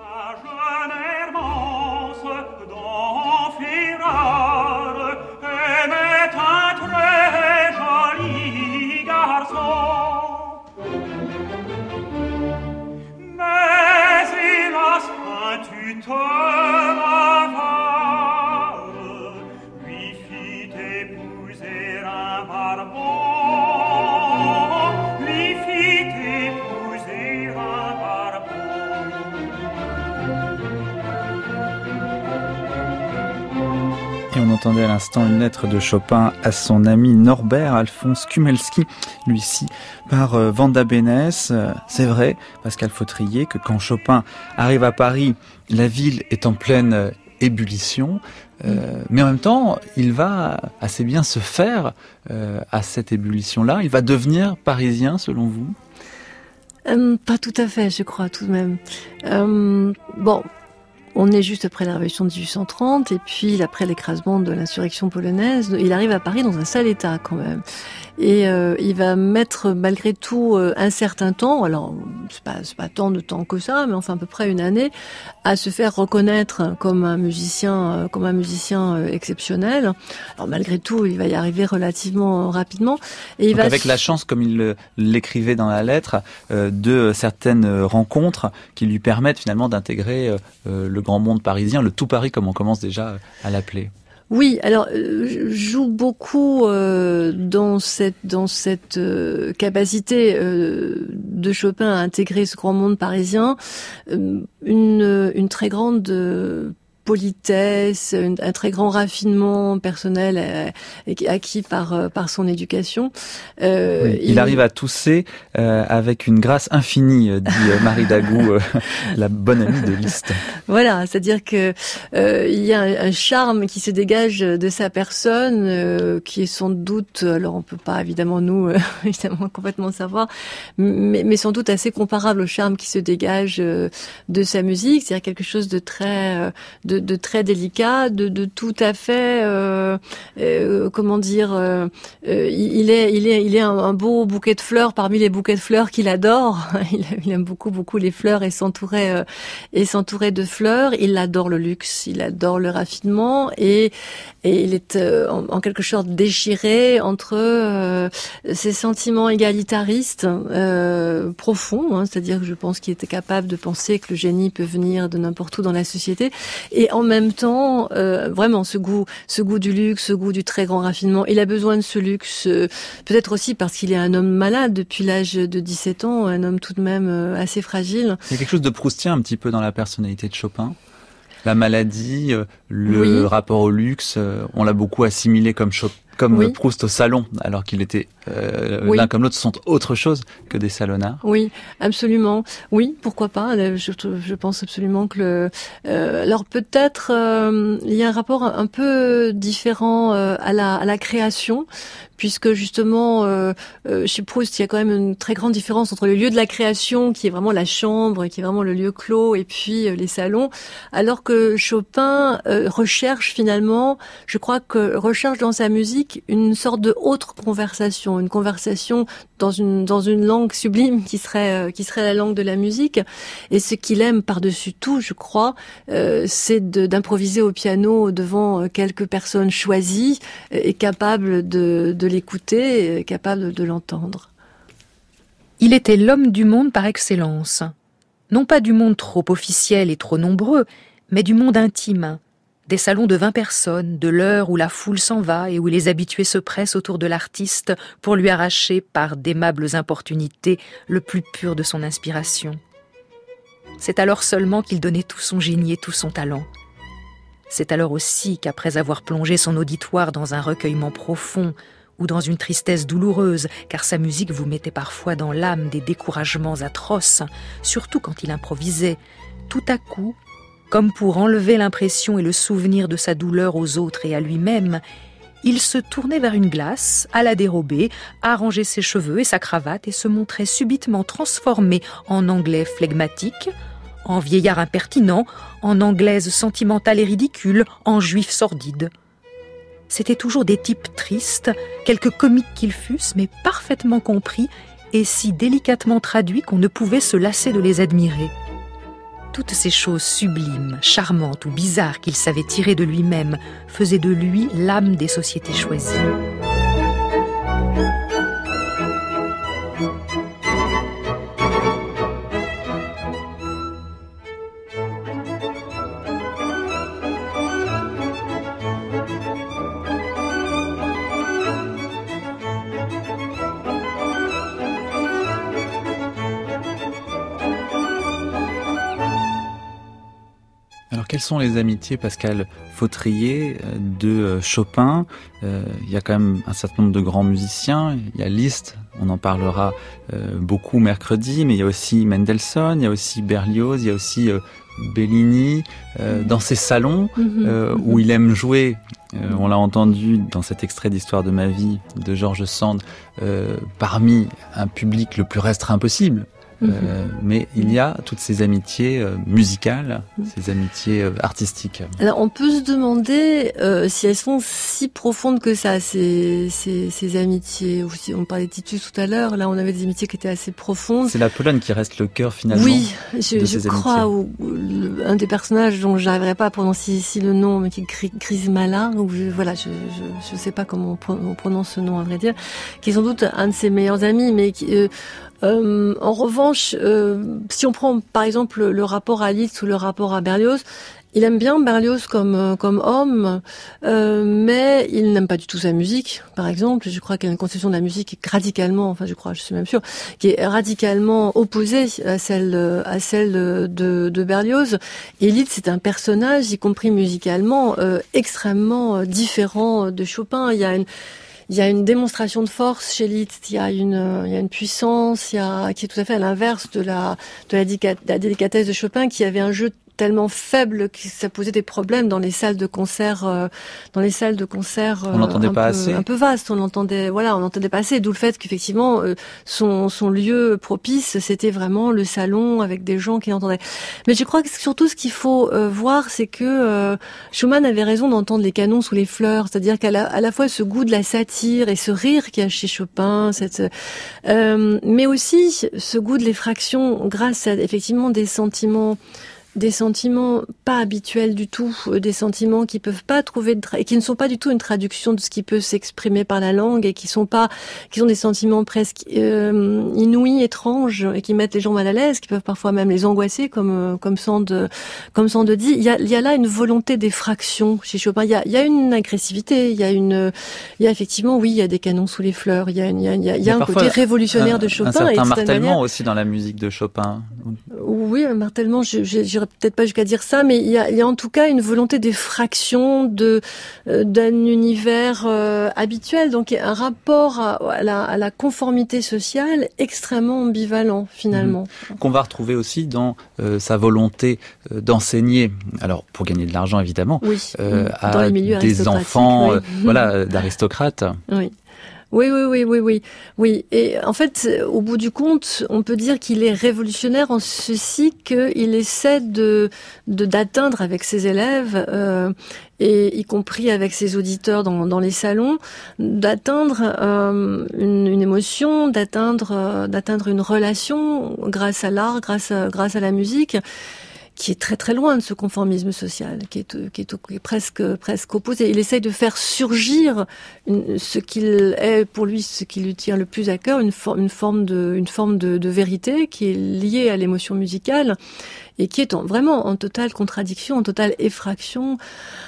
On entendait à l'instant une lettre de Chopin à son ami Norbert Alphonse Kumelski, lui-ci par Vanda Bénès. C'est vrai, Pascal Fautrier, que quand Chopin arrive à Paris, la ville est en pleine ébullition, mais en même temps, il va assez bien se faire à cette ébullition-là. Il va devenir parisien, selon vous ? Pas tout à fait, je crois, tout de même. On est juste après la Révolution de 1830 et puis après l'écrasement de l'insurrection polonaise. Il arrive à Paris dans un sale état quand même. Et il va mettre malgré tout un certain temps, alors c'est pas tant de temps que ça, mais enfin à peu près une année, à se faire reconnaître comme un musicien exceptionnel. Alors malgré tout, il va y arriver relativement rapidement. Et donc avec la chance, comme il l'écrivait dans la lettre, de certaines rencontres qui lui permettent finalement d'intégrer le grand monde parisien, le tout Paris comme on commence déjà à l'appeler. Oui, alors joue beaucoup dans cette capacité de Chopin à intégrer ce grand monde parisien, une très grande politesse, un très grand raffinement personnel acquis par son éducation. Oui, il arrive à tousser avec une grâce infinie, dit Marie Dagou, la bonne amie de Liszt. Voilà, c'est-à-dire que il y a un charme qui se dégage de sa personne, qui est sans doute, alors on peut pas évidemment nous évidemment complètement savoir, mais sans doute assez comparable au charme qui se dégage de sa musique, c'est-à-dire quelque chose de très de très délicat, de tout à fait comment dire, il est un beau bouquet de fleurs parmi les bouquets de fleurs qu'il adore. Il aime beaucoup les fleurs et s'entourer de fleurs. Il adore le luxe, il adore le raffinement et il est en quelque sorte déchiré entre ses sentiments égalitaristes profonds, c'est-à-dire que je pense qu'il était capable de penser que le génie peut venir de n'importe où dans la société, et en même temps vraiment ce goût du luxe, ce goût du très grand raffinement. Il a besoin de ce luxe, peut-être aussi parce qu'il est un homme malade depuis l'âge de 17 ans, un homme tout de même assez fragile. Il y a quelque chose de proustien un petit peu dans la personnalité de Chopin. La maladie, le rapport au luxe, on l'a beaucoup assimilé comme Proust au salon, alors qu'il était l'un comme l'autre sont autre chose que des salonnards. Oui, absolument. Oui, pourquoi pas. Je pense absolument que alors peut-être il y a un rapport un peu différent à la création, puisque justement chez Proust il y a quand même une très grande différence entre le lieu de la création, qui est vraiment la chambre, qui est vraiment le lieu clos, et puis les salons, alors que Chopin recherche dans sa musique une sorte de autre conversation, une conversation dans une langue sublime qui serait la langue de la musique. Et ce qu'il aime par-dessus tout, je crois, c'est d'improviser au piano devant quelques personnes choisies et capables de l'écouter, capables de l'entendre. Il était l'homme du monde par excellence. Non pas du monde trop officiel et trop nombreux, mais du monde intime, des salons de 20 personnes, de l'heure où la foule s'en va et où les habitués se pressent autour de l'artiste pour lui arracher par d'aimables importunités le plus pur de son inspiration. C'est alors seulement qu'il donnait tout son génie et tout son talent. C'est alors aussi qu'après avoir plongé son auditoire dans un recueillement profond ou dans une tristesse douloureuse, car sa musique vous mettait parfois dans l'âme des découragements atroces, surtout quand il improvisait, tout à coup, comme pour enlever l'impression et le souvenir de sa douleur aux autres et à lui-même, il se tournait vers une glace, alla dérober, arrangeait ses cheveux et sa cravate et se montrait subitement transformé en anglais flegmatique, en vieillard impertinent, en anglaise sentimentale et ridicule, en juif sordide. C'étaient toujours des types tristes, quelque comiques qu'ils fussent, mais parfaitement compris et si délicatement traduits qu'on ne pouvait se lasser de les admirer. Toutes ces choses sublimes, charmantes ou bizarres qu'il savait tirer de lui-même faisaient de lui l'âme des sociétés choisies. Quelles sont les amitiés, Pascal Fautrier, de Chopin? Il y a quand même un certain nombre de grands musiciens. Il y a Liszt, on en parlera beaucoup mercredi, mais il y a aussi Mendelssohn, il y a aussi Berlioz, il y a aussi Bellini. Dans ces salons où il aime jouer, on l'a entendu dans cet extrait d'Histoire de ma vie de George Sand, parmi un public le plus restreint possible. Mais il y a toutes ces amitiés musicales, ces amitiés artistiques. Alors on peut se demander si elles sont si profondes que ça, ces amitiés. On parlait de Titus tout à l'heure, là on avait des amitiés qui étaient assez profondes. C'est la Pologne qui reste le cœur finalement. Oui, je crois, un des personnages dont j'arriverai pas à prononcer ici le nom, mais qui est Krismala, je sais pas comment on prononce ce nom à vrai dire, qui est sans doute un de ses meilleurs amis, mais qui... en revanche, si on prend par exemple le rapport à Liszt ou le rapport à Berlioz, il aime bien Berlioz comme homme, mais il n'aime pas du tout sa musique, par exemple. Je crois qu'il y a une conception de la musique qui est radicalement, je suis même sûre, qui est radicalement opposée à celle de Berlioz. Et Liszt, c'est un personnage, y compris musicalement, extrêmement différent de Chopin. Il y a une démonstration de force chez Liszt, il y a une puissance, qui est tout à fait à l'inverse de la délicatesse de Chopin, qui avait un jeu tellement faible que ça posait des problèmes dans les salles de concert, on l'entendait pas assez. Un peu vaste. On l'entendait pas assez. D'où le fait qu'effectivement son lieu propice, c'était vraiment le salon avec des gens qui l'entendaient. Mais je crois que surtout ce qu'il faut voir, c'est que Schumann avait raison d'entendre les canons sous les fleurs, c'est-à-dire qu'à la fois ce goût de la satire et ce rire qu'il y a chez Chopin, mais aussi ce goût de l'effraction grâce à effectivement des sentiments pas habituels du tout, des sentiments qui peuvent pas trouver et qui ne sont pas du tout une traduction de ce qui peut s'exprimer par la langue et qui sont des sentiments presque inouïs, étranges et qui mettent les gens mal à l'aise, qui peuvent parfois même les angoisser, comme Sand dit. Il y a là une volonté d'effraction chez Chopin. Il y a une agressivité, il y a effectivement, oui, il y a des canons sous les fleurs. Il y a un côté révolutionnaire de Chopin. Un certain martèlement aussi dans la musique de Chopin. Oui, un martèlement, j'irais peut-être pas jusqu'à dire ça, mais il y a en tout cas une volonté d'effraction d'un univers habituel, donc un rapport à la conformité sociale extrêmement ambivalent finalement. Qu'on va retrouver aussi dans sa volonté d'enseigner, alors pour gagner de l'argent évidemment, à des enfants d'aristocrates. Oui. Oui. Et en fait, au bout du compte, on peut dire qu'il est révolutionnaire en ceci qu'il essaie d'atteindre avec ses élèves, et y compris avec ses auditeurs dans les salons, d'atteindre une émotion, d'atteindre une relation grâce à l'art, grâce à la musique, qui est très très loin de ce conformisme social, qui est presque opposé. Il essaye de faire surgir ce qu'il est pour lui, ce qui lui tient le plus à cœur, une forme de vérité qui est liée à l'émotion musicale et qui est vraiment en totale contradiction, en totale effraction.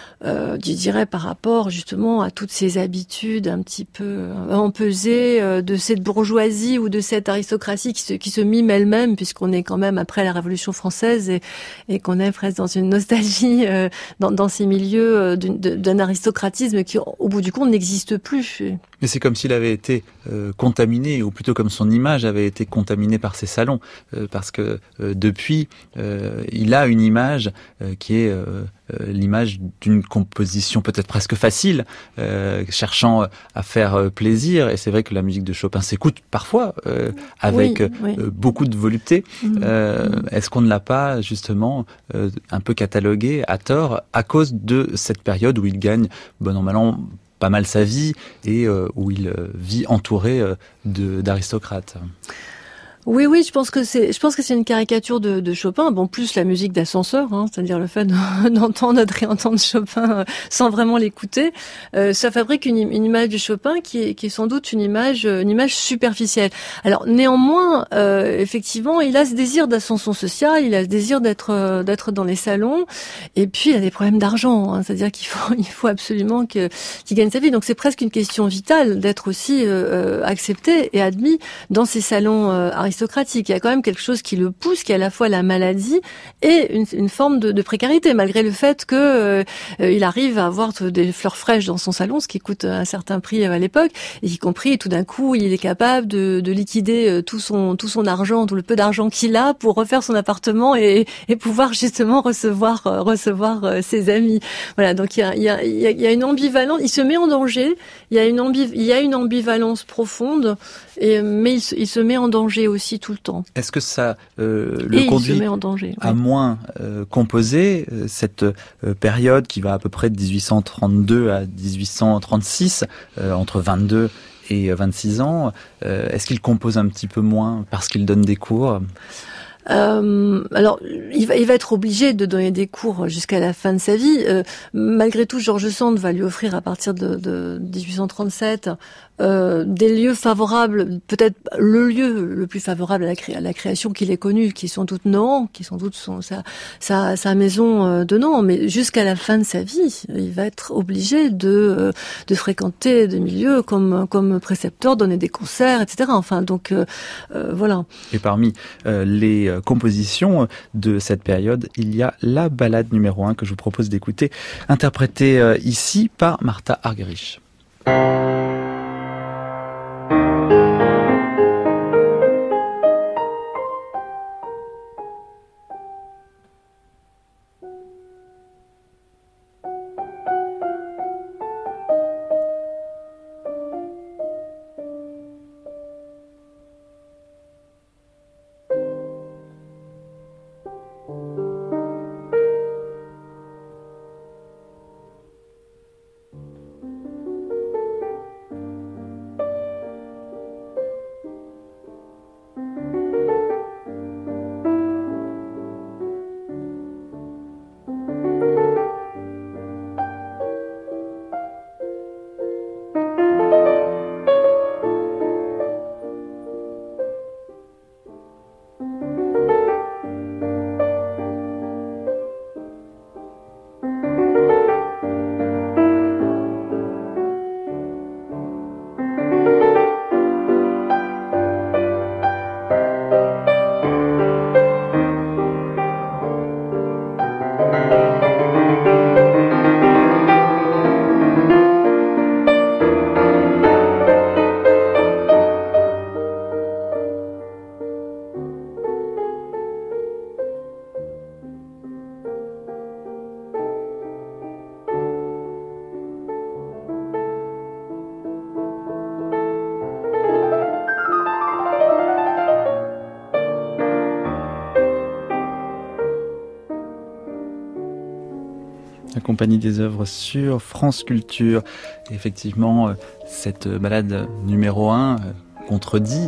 Je dirais par rapport justement à toutes ces habitudes un petit peu empesées de cette bourgeoisie ou de cette aristocratie qui se mime elle-même, puisqu'on est quand même après la Révolution française et qu'on est presque dans une nostalgie dans ces milieux d'un aristocratisme qui au bout du compte n'existe plus. Mais c'est comme s'il avait été contaminé, ou plutôt comme son image avait été contaminée par ces salons, parce que depuis, il a une image qui est l'image d'une composition peut-être presque facile, cherchant à faire plaisir. Et c'est vrai que la musique de Chopin s'écoute parfois avec beaucoup de volupté. Est-ce qu'on ne l'a pas justement un peu catalogué à tort à cause de cette période où il gagne, bon an mal an, pas mal sa vie et où il vit entouré d'aristocrates? Oui, je pense que c'est une caricature de Chopin. Bon, plus la musique d'ascenseur, c'est-à-dire le fait d'entendre et réentendre Chopin sans vraiment l'écouter, ça fabrique une image de Chopin qui est sans doute une image superficielle. Alors néanmoins, effectivement, il a ce désir d'ascension sociale, il a ce désir d'être dans les salons, et puis il a des problèmes d'argent, c'est-à-dire qu'il faut absolument qu'il gagne sa vie. Donc c'est presque une question vitale d'être aussi accepté et admis dans ces salons aristocratique. Il y a quand même quelque chose qui le pousse, qui est à la fois la maladie et une forme de précarité, malgré le fait que il arrive à avoir des fleurs fraîches dans son salon, ce qui coûte un certain prix à l'époque, et y compris tout d'un coup, il est capable de liquider tout son argent, tout le peu d'argent qu'il a pour refaire son appartement et pouvoir justement recevoir ses amis. Voilà, donc il y a une ambivalence, il se met en danger, il y a une ambivalence profonde, mais il se met en danger aussi tout le temps. Est-ce que ça le conduit à moins composer cette période qui va à peu près de 1832 à 1836, entre 22 et 26 ans? Est-ce qu'il compose un petit peu moins parce qu'il donne des cours? Alors, il va être obligé de donner des cours jusqu'à la fin de sa vie. Malgré tout, George Sand va lui offrir à partir de 1837 des lieux favorables, peut-être le lieu le plus favorable à la création qu'il ait connu, qui est sans doute Nohant, qui est sans doute sa maison de Nohant. Mais jusqu'à la fin de sa vie, il va être obligé de fréquenter des milieux comme précepteur, donner des concerts, etc. Enfin, donc voilà. Et parmi les compositions de cette période, il y a la ballade numéro 1 que je vous propose d'écouter, interprétée ici par Martha Argerich. La Compagnie des œuvres sur France Culture. Et effectivement, cette balade numéro 1 contredit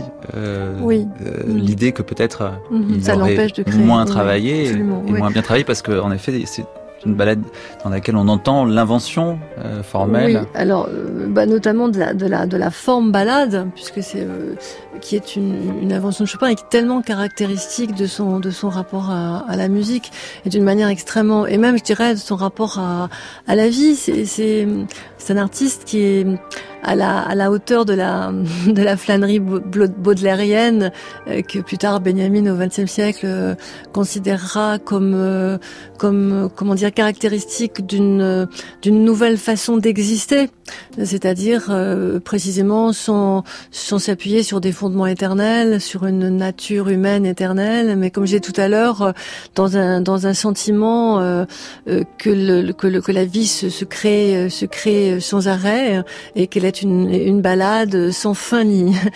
l'idée que peut-être il ça aurait l'empêche de créer, moins travaillé et oui. moins bien travaillé, parce qu'en effet, c'est une balade dans laquelle on entend l'invention formelle. Oui, alors notamment de la forme balade, puisque c'est qui est une invention de Chopin et qui est tellement caractéristique de son rapport à la musique et d'une manière extrêmement, et même je dirais de son rapport à la vie. C'est un artiste qui est à la hauteur de la flânerie baudelairienne, que plus tard Benjamin au XXe siècle considérera comme comment dire, caractéristique d'une nouvelle façon d'exister, c'est-à-dire précisément sans s'appuyer sur des fondements éternels, sur une nature humaine éternelle, mais comme j'ai dit tout à l'heure, dans un sentiment que la vie se crée sans arrêt, et qu'elle est une balade sans fin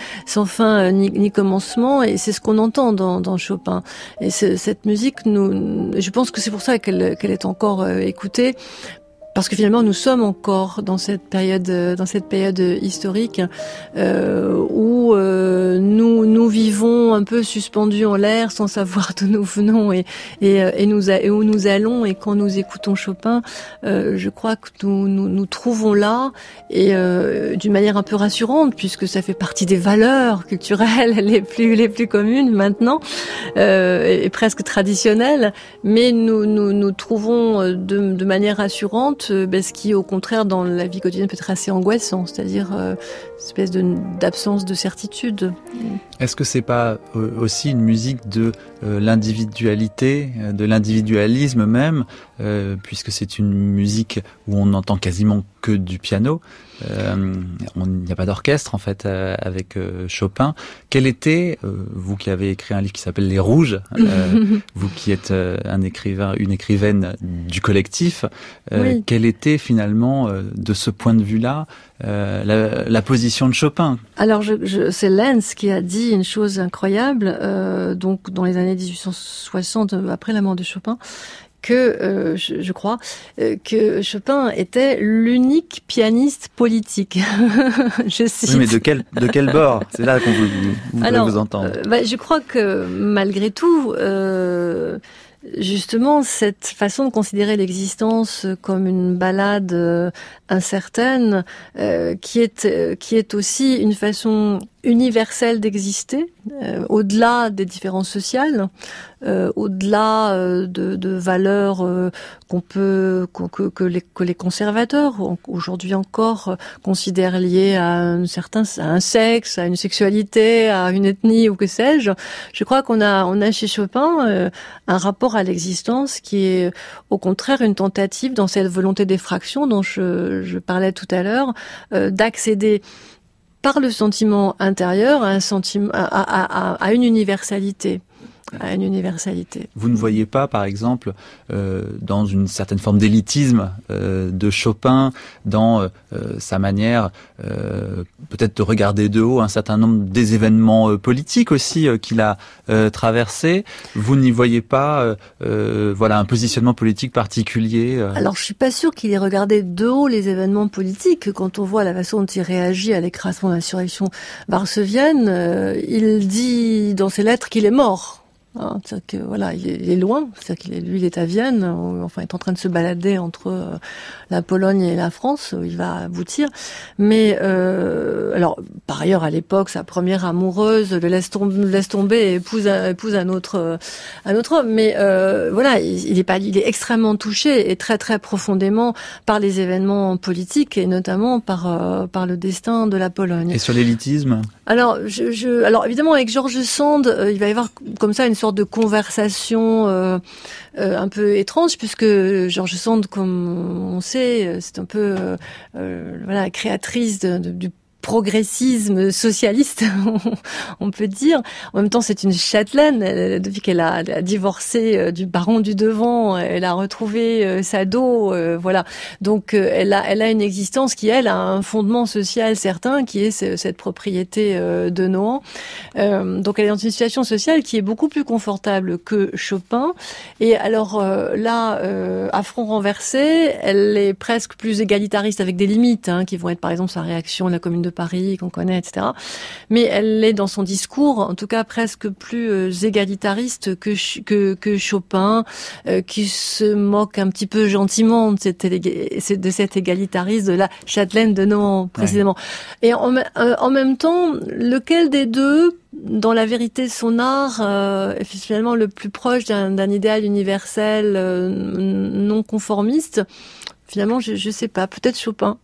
ni commencement, et c'est ce qu'on entend dans Chopin. Et cette musique, je pense que c'est pour ça qu'elle est encore écoutée, parce que finalement nous sommes encore dans cette période historique où nous vivons un peu suspendus en l'air sans savoir d'où nous venons et où nous allons. Et quand nous écoutons Chopin, je crois que nous trouvons là, et d'une manière un peu rassurante, puisque ça fait partie des valeurs culturelles les plus communes maintenant, et presque traditionnelles, mais nous trouvons de manière rassurante ce qui, au contraire, dans la vie quotidienne peut être assez angoissant, c'est-à-dire une espèce d'absence de certitude. Est-ce que c'est pas aussi une musique de l'individualité, de l'individualisme même, puisque c'est une musique où on n'entend quasiment que du piano, il n'y a pas d'orchestre en fait avec Chopin. Quel était, vous qui avez écrit un livre qui s'appelle Les Rouges, vous qui êtes une écrivaine du collectif, oui. Quelle était finalement de ce point de vue-là la position de Chopin? Alors c'est Lenz qui a dit une chose incroyable, donc dans les années 1860, après la mort de Chopin, que je crois que Chopin était l'unique pianiste politique. Je cite. Oui, mais de quel bord? C'est là qu'on voudrait vous entendre. Je crois que malgré tout, justement, cette façon de considérer l'existence comme une balade incertaine, qui est aussi une façon universelle d'exister, au-delà des différences sociales, au-delà de valeurs que les conservateurs aujourd'hui encore considèrent liées à un sexe, à une sexualité, à une ethnie ou que sais-je. Je crois qu'on a chez Chopin un rapport à l'existence qui est au contraire une tentative, dans cette volonté d'effraction dont je parlais tout à l'heure, d'accéder par le sentiment intérieur à une universalité. Vous ne voyez pas, par exemple, dans une certaine forme d'élitisme de Chopin, dans sa manière peut-être de regarder de haut un certain nombre des événements politiques aussi qu'il a traversés. Vous n'y voyez pas un positionnement politique particulier Alors, je suis pas sûre qu'il ait regardé de haut les événements politiques. Quand on voit la façon dont il réagit à l'écrasement de l'insurrection varsovienne, il dit dans ses lettres qu'il est mort. C'est-à-dire que voilà, il est loin. C'est-à-dire il est à Vienne, enfin, il est en train de se balader entre la Pologne et la France, où il va aboutir. Mais alors, par ailleurs, à l'époque, sa première amoureuse le laisse tomber et épouse un autre homme. Mais voilà, il est extrêmement touché et très très profondément par les événements politiques et notamment par le destin de la Pologne. Et sur l'élitisme? Alors, alors évidemment, avec George Sand, il va y avoir comme ça une sorte de conversation un peu étrange, puisque George Sand, comme on sait, c'est un peu créatrice du progressisme socialiste, on peut dire. En même temps, c'est une châtelaine. Depuis qu'elle a divorcé du baron du Devant, elle a retrouvé sa dot, voilà. Donc, elle a une existence qui, elle, a un fondement social certain, qui est cette propriété de Nohant. Donc, elle est dans une situation sociale qui est beaucoup plus confortable que Chopin. Et alors là, à front renversé, elle est presque plus égalitariste avec des limites, qui vont être par exemple sa réaction à la Commune de Paris qu'on connaît, etc. Mais elle est dans son discours, en tout cas presque plus égalitariste que Chopin, qui se moque un petit peu gentiment de cet égalitarisme de la châtelaine de Nohant précisément. Ouais. Et en même temps, lequel des deux, dans la vérité de son art, est finalement le plus proche d'un idéal universel non conformiste? Finalement, je sais pas, peut-être Chopin.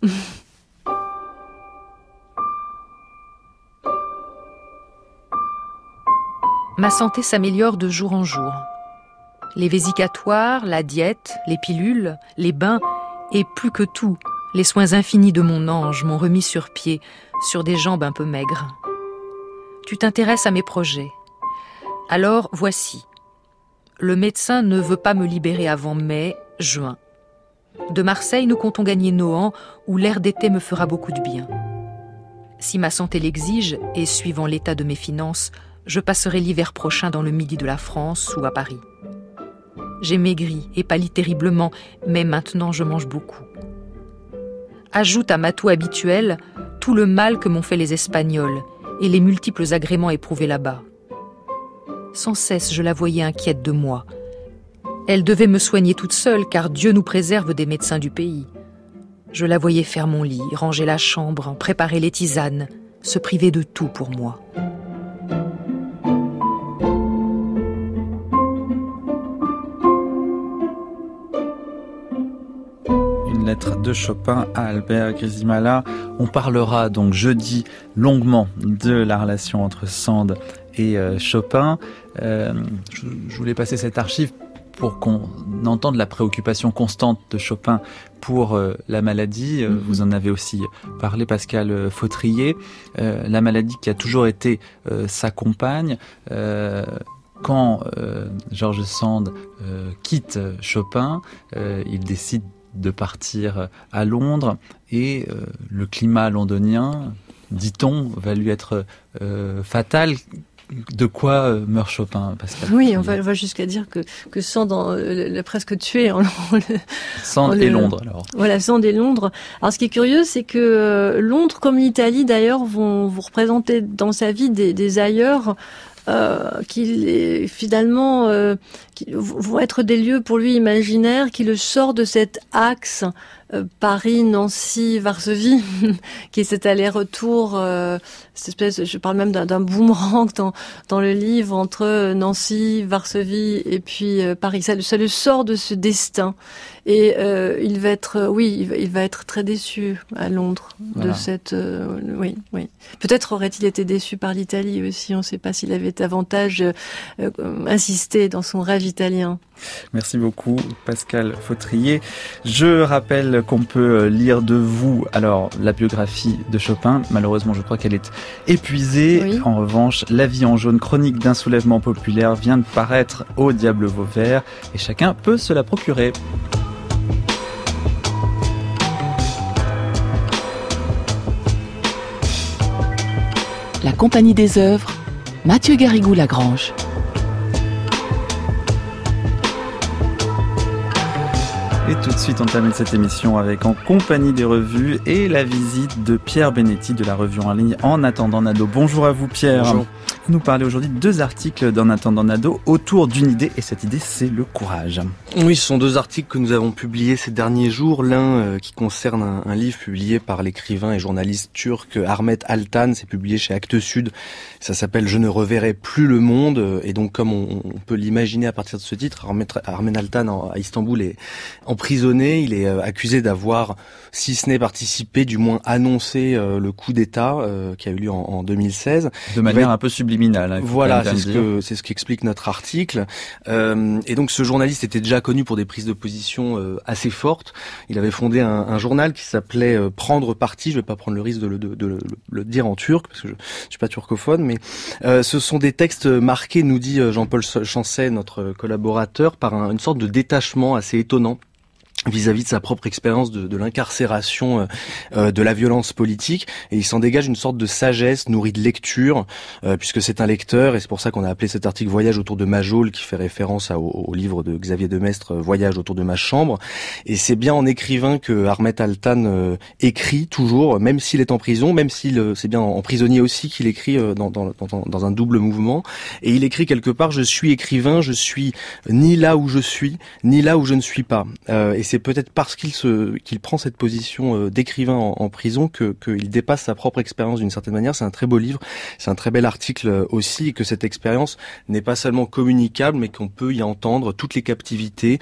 Ma santé s'améliore de jour en jour. Les vésicatoires, la diète, les pilules, les bains et plus que tout, les soins infinis de mon ange m'ont remis sur pied, sur des jambes un peu maigres. Tu t'intéresses à mes projets. Alors, voici. Le médecin ne veut pas me libérer avant mai, juin. De Marseille, nous comptons gagner Nohant, où l'air d'été me fera beaucoup de bien. Si ma santé l'exige, et suivant l'état de mes finances, je passerai l'hiver prochain dans le midi de la France ou à Paris. J'ai maigri et pâli terriblement, mais maintenant je mange beaucoup. Ajoute à ma toux habituelle tout le mal que m'ont fait les Espagnols et les multiples agréments éprouvés là-bas. Sans cesse, je la voyais inquiète de moi. Elle devait me soigner toute seule, car Dieu nous préserve des médecins du pays. Je la voyais faire mon lit, ranger la chambre, préparer les tisanes, se priver de tout pour moi. Lettre de Chopin à Albert Grizimala. On parlera donc jeudi longuement de la relation entre Sand et Chopin. Je voulais passer cette archive pour qu'on entende la préoccupation constante de Chopin pour la maladie. Vous en avez aussi parlé, Pascal Fautrier. La maladie qui a toujours été sa compagne. Quand George Sand quitte Chopin, il décide de partir à Londres et le climat londonien, dit-on, va lui être fatal. De quoi meurt Chopin, Pascal? Oui, on va jusqu'à dire que Sand l'a presque tué. Sand et Londres, alors. Voilà, Sand et Londres. Alors, ce qui est curieux, c'est que Londres, comme l'Italie, d'ailleurs, vont représenter dans sa vie des ailleurs qui finalement vont être des lieux pour lui imaginaires, qui le sort de cet axe Paris, Nancy, Varsovie, qui est cet aller-retour, cette espèce, je parle même d'un boomerang dans le livre entre Nancy, Varsovie et puis Paris. Ça le sort de ce destin. Et il va être très déçu à Londres de cette. Oui. Peut-être aurait-il été déçu par l'Italie aussi. On ne sait pas s'il avait davantage insisté dans son rêve italien. Merci beaucoup, Pascal Fautrier. Je rappelle qu'on peut lire de vous, alors, la biographie de Chopin. Malheureusement, je crois qu'elle est épuisée. Oui. En revanche, La vie en jaune, chronique d'un soulèvement populaire, vient de paraître au Diable Vauvert et chacun peut se la procurer. La Compagnie des œuvres, Mathieu Garrigou-Lagrange. Et tout de suite, on termine cette émission avec En compagnie des revues et la visite de Pierre Benetti de la revue en ligne En attendant Nado. Bonjour à vous, Pierre. Bonjour. Vous nous parlez aujourd'hui de 2 articles d'En attendant Nado autour d'une idée, et cette idée, c'est le courage. Oui, ce sont 2 articles que nous avons publiés ces derniers jours. L'un qui concerne un livre publié par l'écrivain et journaliste turc Ahmet Altan. C'est publié chez Actes Sud. Ça s'appelle « Je ne reverrai plus le monde ». Et donc, comme on peut l'imaginer à partir de ce titre, Ahmet Altan à Istanbul est emprisonné. Il est accusé d'avoir, si ce n'est participé, du moins annoncé le coup d'État qui a eu lieu en 2016. De manière un peu subliminale. subliminal. Voilà, c'est ce qu'explique notre article. Et donc ce journaliste était déjà connu pour des prises de position assez fortes. Il avait fondé un journal qui s'appelait Prendre Parti. Je vais pas prendre le risque de le dire en turc parce que je suis pas turcophone, mais ce sont des textes marqués, nous dit Jean-Paul Chancet, notre collaborateur, par une sorte de détachement assez étonnant vis-à-vis de sa propre expérience de l'incarcération de la violence politique, et il s'en dégage une sorte de sagesse nourrie de lecture, puisque c'est un lecteur, et c'est pour ça qu'on a appelé cet article Voyage autour de ma geôle, qui fait référence au livre de Xavier Demestre, Voyage autour de ma chambre. Et c'est bien en écrivain que Ahmet Altan écrit toujours, même s'il est en prison, même c'est bien en prisonnier aussi qu'il écrit dans un double mouvement. Et il écrit quelque part: je suis écrivain, je suis ni là où je suis, ni là où je ne suis pas. Et c'est peut-être parce qu'il prend cette position d'écrivain en prison qu'il dépasse sa propre expérience d'une certaine manière. C'est un très beau livre, c'est un très bel article aussi, et que cette expérience n'est pas seulement communicable, mais qu'on peut y entendre toutes les captivités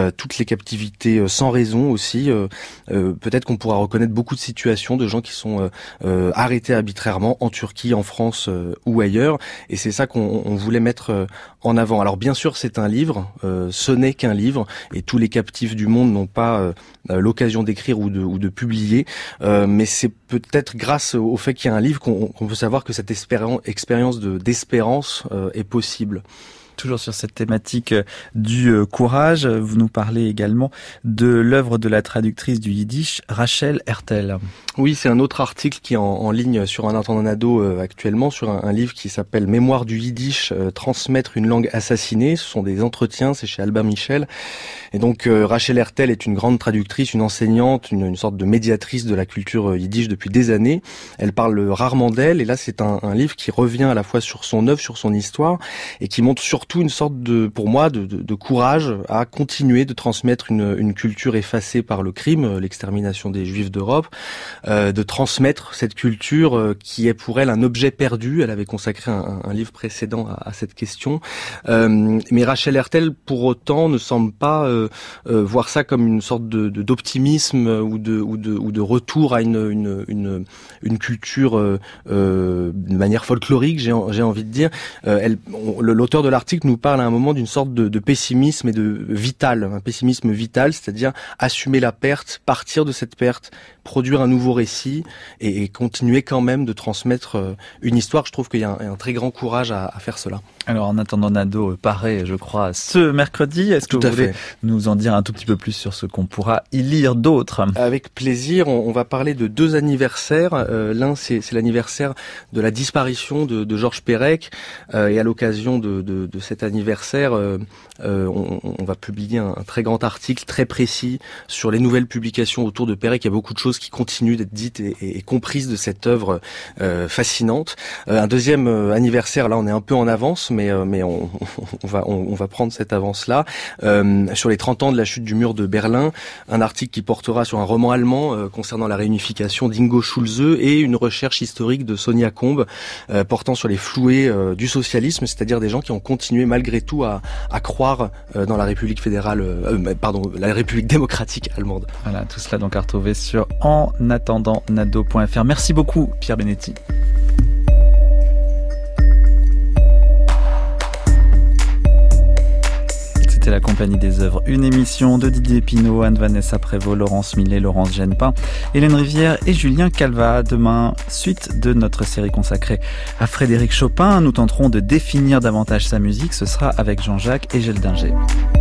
sans raison aussi. Peut-être qu'on pourra reconnaître beaucoup de situations de gens qui sont arrêtés arbitrairement en Turquie, en France ou ailleurs, et c'est ça qu'on voulait mettre en avant. Alors bien sûr, c'est un livre, ce n'est qu'un livre, et tous les captifs du monde n'ont pas l'occasion d'écrire ou de publier, mais c'est peut-être grâce au fait qu'il y a un livre qu'on peut savoir que cette expérience d'espérance est possible. Toujours sur cette thématique du courage, vous nous parlez également de l'œuvre de la traductrice du yiddish, Rachel Hertel. Oui, c'est un autre article qui est en ligne sur Un Intendant Nadeau actuellement, sur un livre qui s'appelle Mémoire du yiddish, transmettre une langue assassinée. Ce sont des entretiens, c'est chez Albin Michel. Et donc Rachel Hertel est une grande traductrice, une enseignante, une sorte de médiatrice de la culture yiddish depuis des années. Elle parle rarement d'elle, et là c'est un livre qui revient à la fois sur son œuvre, sur son histoire, et qui montre surtout une sorte pour moi, de courage à continuer de transmettre une culture effacée par le crime, l'extermination des Juifs d'Europe, de transmettre cette culture qui est pour elle un objet perdu. Elle avait consacré un livre précédent à cette question. Mais Rachel Hertel, pour autant, ne semble pas voir ça comme une sorte d'optimisme ou de retour à une culture de manière folklorique, j'ai envie de dire. L'auteur de l'article nous parle à un moment d'une sorte de pessimisme et un pessimisme vital, c'est-à-dire assumer la perte, partir de cette perte, produire un nouveau récit et continuer quand même de transmettre une histoire. Je trouve qu'il y a un très grand courage à faire cela. Alors, En Attendant Nadeau paraît, je crois, ce mercredi. Est-ce que vous voulez nous en dire un tout petit peu plus sur ce qu'on pourra y lire d'autre? Avec plaisir. On va parler de 2 anniversaires. L'un, c'est l'anniversaire de la disparition de Georges Perec. Et à l'occasion de cet anniversaire, on va publier un très grand article très précis sur les nouvelles publications autour de Perec. Il y a beaucoup de choses qui continuent d'être dites et comprises de cette œuvre fascinante. Un deuxième anniversaire, là on est un peu en avance, mais on va prendre cette avance-là, sur les 30 ans de la chute du mur de Berlin, un article qui portera sur un roman allemand concernant la réunification d'Ingo Schulze, et une recherche historique de Sonia Combe portant sur les floués du socialisme, c'est-à-dire des gens qui ont continué malgré tout à croire dans la République la République démocratique allemande. Voilà, tout cela donc à retrouver sur enattendantnadeau.fr. Merci beaucoup Pierre Benetti. C'était La Compagnie des œuvres, une émission de Didier Pinault, Anne-Vanessa Prévost, Laurence Millet, Laurence Genepin, Hélène Rivière et Julien Calva. Demain, suite de notre série consacrée à Frédéric Chopin, nous tenterons de définir davantage sa musique. Ce sera avec Jean-Jacques et Geldinger.